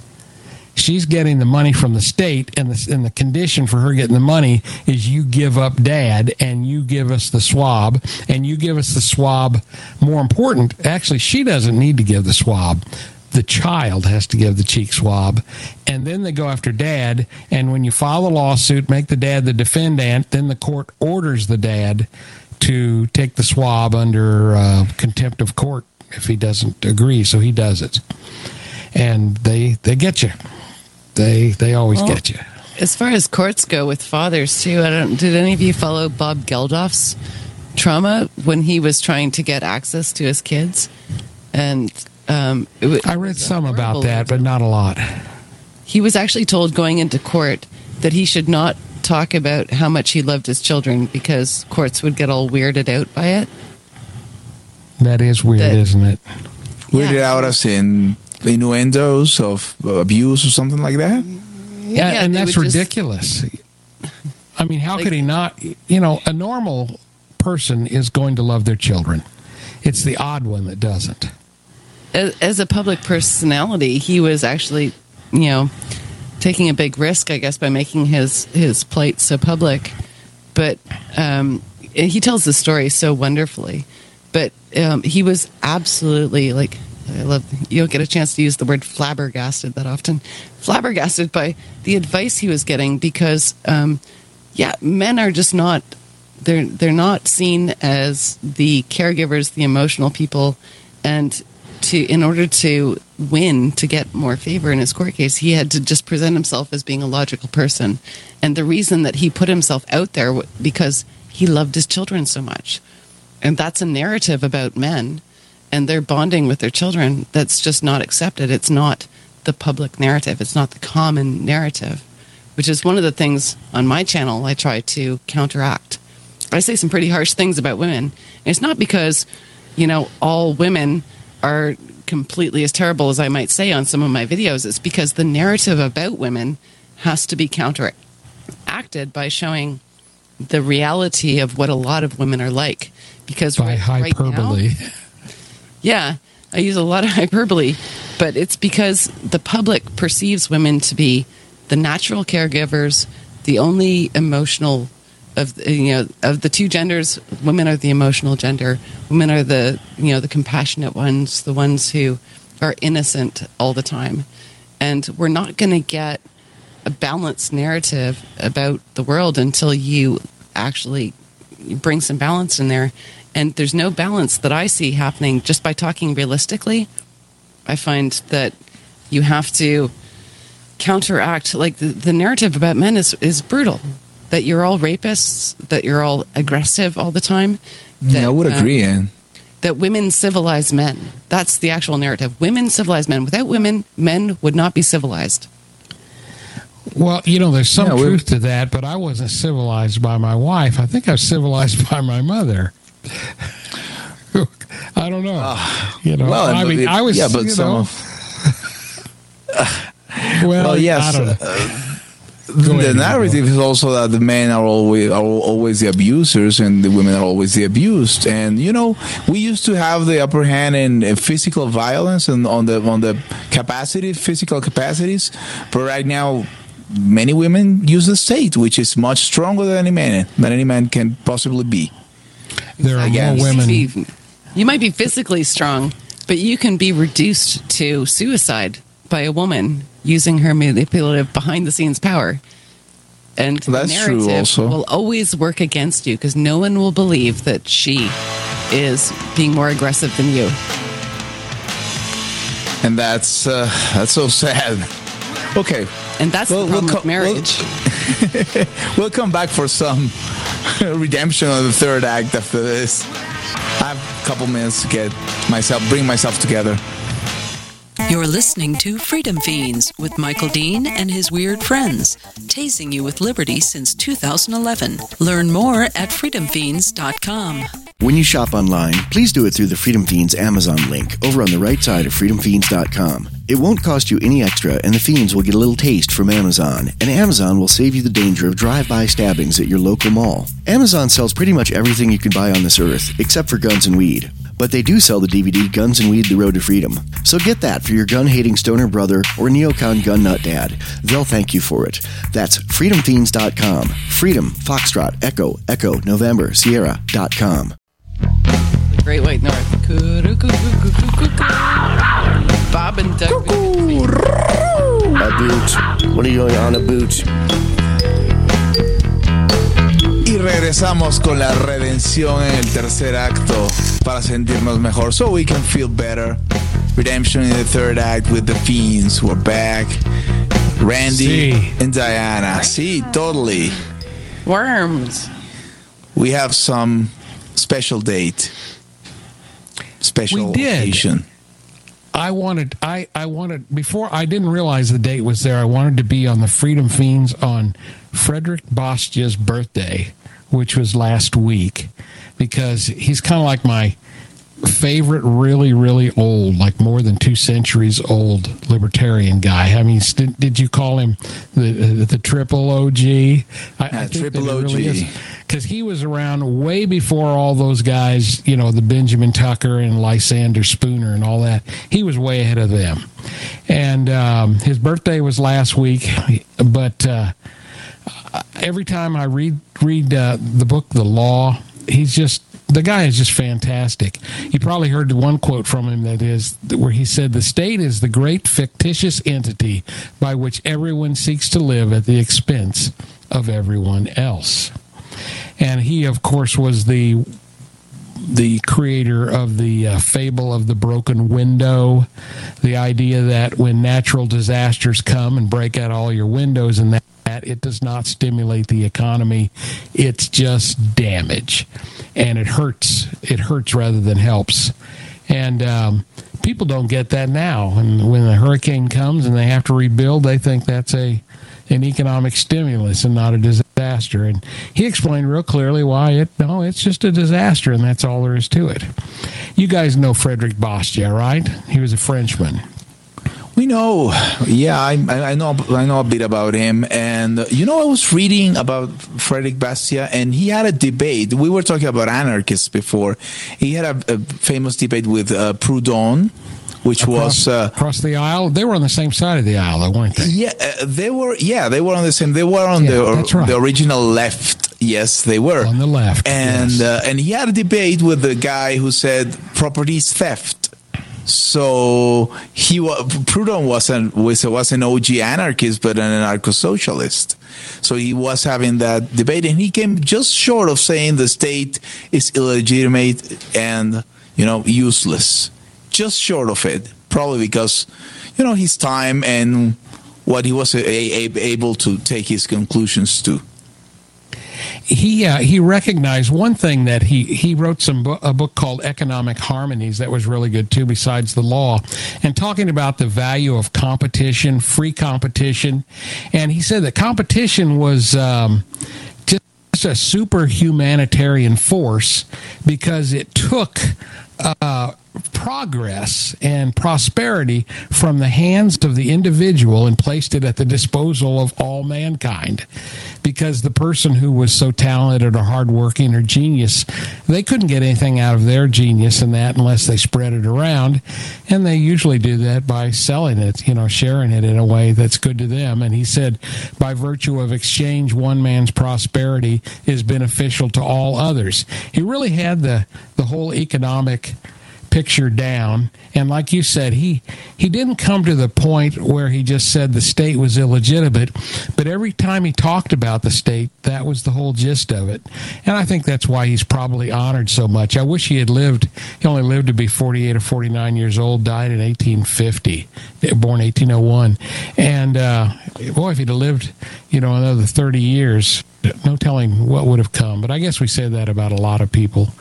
She's getting the money from the state, and the and the condition for her getting the money is you give up dad and you give us the swab, and you give us the swab. More important, actually, she doesn't need to give the swab. the child has to give the cheek swab, and then they go after dad. And when you file a lawsuit, make the dad the defendant, then the court orders the dad to take the swab under uh, contempt of court if he doesn't agree. So he does it, and they they get you. They they always well, get you. As far as courts go with fathers too, I don't. Did any of you follow Bob Geldof's trauma when he was trying to get access to his kids? And um, it was, I read some about that, but not a lot. He was actually told going into court that he should not talk about how much he loved his children because courts would get all weirded out by it. That is weird, that, isn't it? Weirded yeah. out as in innuendos of abuse or something like that? Yeah, yeah and that's ridiculous. Just, I mean, how like, could he not? You know, a normal person is going to love their children. It's the odd one that doesn't. As, as a public personality, he was actually, you know, taking a big risk, I guess, by making his, his plight so public. But um, he tells the story so wonderfully. But um, he was absolutely, like, I love, you don't get a chance to use the word flabbergasted that often. Flabbergasted by the advice he was getting because, um, yeah, men are just not, they're, they're not seen as the caregivers, the emotional people, and to in order to win, to get more favor in his court case, he had to just present himself as being a logical person. And the reason that he put himself out there was because he loved his children so much. And that's a narrative about men and their bonding with their children that's just not accepted. It's not the public narrative. It's not the common narrative, which is one of the things on my channel I try to counteract. I say some pretty harsh things about women. And it's not because, you know, all women are completely as terrible as I might say on some of my videos. It's because the narrative about women has to be counteracted by showing the reality of what a lot of women are like. Because by right, hyperbole. Right now, yeah, I use a lot of hyperbole, but it's because the public perceives women to be the natural caregivers, the only emotional of you know of the two genders. Women are the emotional gender. Women are the you know the compassionate ones, the ones who are innocent all the time. And we're not going to get a balanced narrative about the world until you actually bring some balance in there. And there's no balance that I see happening just by talking realistically. I find that you have to counteract, like the, the narrative about men is, is brutal. That you're all rapists, that you're all aggressive all the time. That, yeah, I would agree, um, Anne. That women civilize men. That's the actual narrative. Women civilize men. Without women, men would not be civilized. Well, you know, there's some yeah, truth to that, but I wasn't civilized by my wife. I think I was civilized by my mother. I don't know. Uh, you know, well, I mean, it, I was, yeah, but you some know, of, well, well, yes. I don't know. Uh, the narrative is also that the men are always are always the abusers and the women are always the abused. And you know, we used to have the upper hand in, in physical violence and on the on the capacity, physical capacities. But right now, many women use the state, which is much stronger than any man than any man can possibly be. There are more women. Be, you might be physically strong, but you can be reduced to suicide by a woman using her manipulative behind-the-scenes power. And That's the narrative true also. will always work against you because no one will believe that she is being more aggressive than you. And that's uh, that's so sad. Okay. And that's well, the problem we'll with marriage. We'll, we'll come back for some redemption of the third act after this. I have a couple minutes to get myself, bring myself together. You're listening to Freedom Fiends with Michael Dean and his weird friends, tasing you with liberty since two thousand eleven. Learn more at freedom fiends dot com. When you shop online, please do it through the Freedom Fiends Amazon link over on the right side of freedom fiends dot com. It won't cost you any extra, and the Fiends will get a little taste from Amazon, and Amazon will save you the danger of drive-by stabbings at your local mall. Amazon sells pretty much everything you can buy on this earth, except for guns and weed. But they do sell the D V D Guns and Weed, The Road to Freedom. So get that for your gun-hating stoner brother or neocon gun nut dad. They'll thank you for it. That's freedom fiends dot com. Freedom, Foxtrot, Echo, Echo, November, Sierra dot com. The Great White North. Bob Bob and Doug. A boot. What are you going on a boot? Y regresamos con la redención en el tercer acto para sentirnos mejor, so we can feel better. Redemption in the third act with the Fiends. We're back. Randy sí. and Diana. See, sí, totally. Worms. We have some special date. Special we did. occasion. I wanted, I, I wanted, before I didn't realize the date was there, I wanted to be on the Freedom Fiends on Frederick Bastia's birthday, which was last week, because he's kind of like my favorite, really, really old, like more than two centuries old libertarian guy. I mean, did, did you call him the the triple O G? I, yeah, I think triple O G. Because he was around way before all those guys, you know, the Benjamin Tucker and Lysander Spooner and all that. He was way ahead of them. And um, his birthday was last week, but uh, every time I read, read uh, the book, The Law, he's just, the guy is just fantastic. You probably heard one quote from him that is where he said, "The state is the great fictitious entity by which everyone seeks to live at the expense of everyone else." And he, of course, was the the creator of the uh, fable of the broken window, the idea that when natural disasters come and break out all your windows and that, it does not stimulate the economy. It's just damage. And it hurts. It hurts rather than helps. And um, people don't get that now. And when a hurricane comes and they have to rebuild, they think that's a an economic stimulus and not a disaster. And he explained real clearly why it, no, it's just a disaster, and that's all there is to it. You guys know Frederick Bastia, right? He was a Frenchman. We know, yeah, I, I know, I know a bit about him, and uh, you know, I was reading about Frederick Bastia, and he had a debate. We were talking about anarchists before. He had a, a famous debate with uh, Proudhon, which across, was uh, across the aisle. They were on the same side of the aisle, though, weren't they? Yeah, uh, they were. Yeah, they were on the same. They were on yeah, the that's right. the original left. Yes, they were on the left, and yes. uh, and he had a debate with the guy who said property is theft. So he was, Proudhon wasn't was was an O G anarchist, but an anarcho-socialist. So he was having that debate, and he came just short of saying the state is illegitimate and, you know, useless. Just short of it, probably because, you know, his time and what he was a, a, able to take his conclusions to. He uh, he recognized one thing that he, he wrote some bo- a book called Economic Harmonies that was really good too, besides the law, and talking about the value of competition, free competition, and he said that competition was um, just a super humanitarian force because it took uh, progress and prosperity from the hands of the individual and placed it at the disposal of all mankind. Because the person who was so talented or hardworking or genius, they couldn't get anything out of their genius in that unless they spread it around. And they usually do that by selling it, you know, sharing it in a way that's good to them. And he said, by virtue of exchange, one man's prosperity is beneficial to all others. He really had the, the whole economic picture down, and like you said, he he didn't come to the point where he just said the state was illegitimate, but every time he talked about the state, that was the whole gist of it. And I think that's why he's probably honored so much. I wish he had lived, he only lived to be forty-eight or forty-nine years old, died in eighteen fifty, born eighteen oh one, and uh, boy, if he'd have lived, you know, another thirty years, no telling what would have come. But I guess we say that about a lot of people.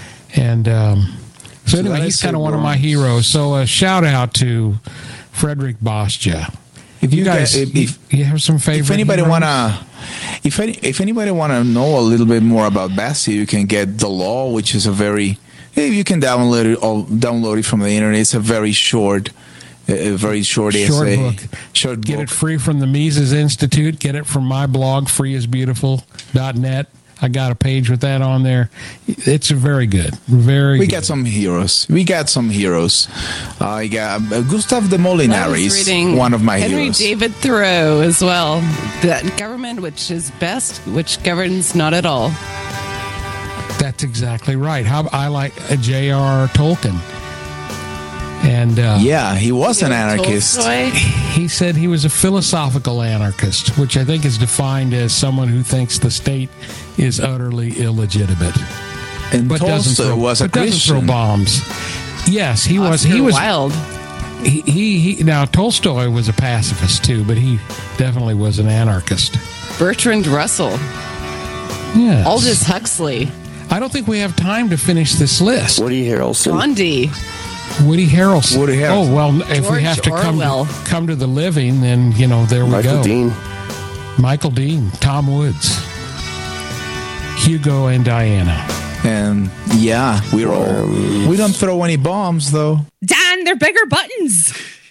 And um So anyway, he's kind of one of my heroes. So a shout out to Frederick Bastia. If you, you guys, if, if you have some favorite, if anybody heroes? wanna, if any, if anybody wanna know a little bit more about Bastia, you can get The Law, which is a very, you can download it or download it from the internet. It's a very short, a very short, short essay. book. Short get book. it free from the Mises Institute. Get it from my blog, free is beautiful dot net. I got a page with that on there. It's very good. Very we good. got some heroes. We got some heroes. I uh, got uh, Gustav de Molinares, one of my Henry heroes. David Thoreau as well. That government which is best, which governs not at all. That's exactly right. How I like J R R Tolkien. And uh, yeah, he was an anarchist. Tolstoy? He said he was a philosophical anarchist, which I think is defined as someone who thinks the state is utterly illegitimate. And but doesn't Tolstoy throw, was a but doesn't Christian. throw bombs. Yes, he was. Oscar He was Wilde. He, he he. Now Tolstoy was a pacifist too, but he definitely was an anarchist. Bertrand Russell. Yes. Aldous Huxley. I don't think we have time to finish this list. Woody Harrelson. Gandhi. Woody Harrelson. Woody Harrelson. Oh well, if George we have to come Orwell. to, come to the living, then you know there we Michael go. Dean. Michael Dean, Tom Woods, Hugo, and Diana. And yeah, we're all. We don't throw any bombs, though. Dan, they're bigger buttons.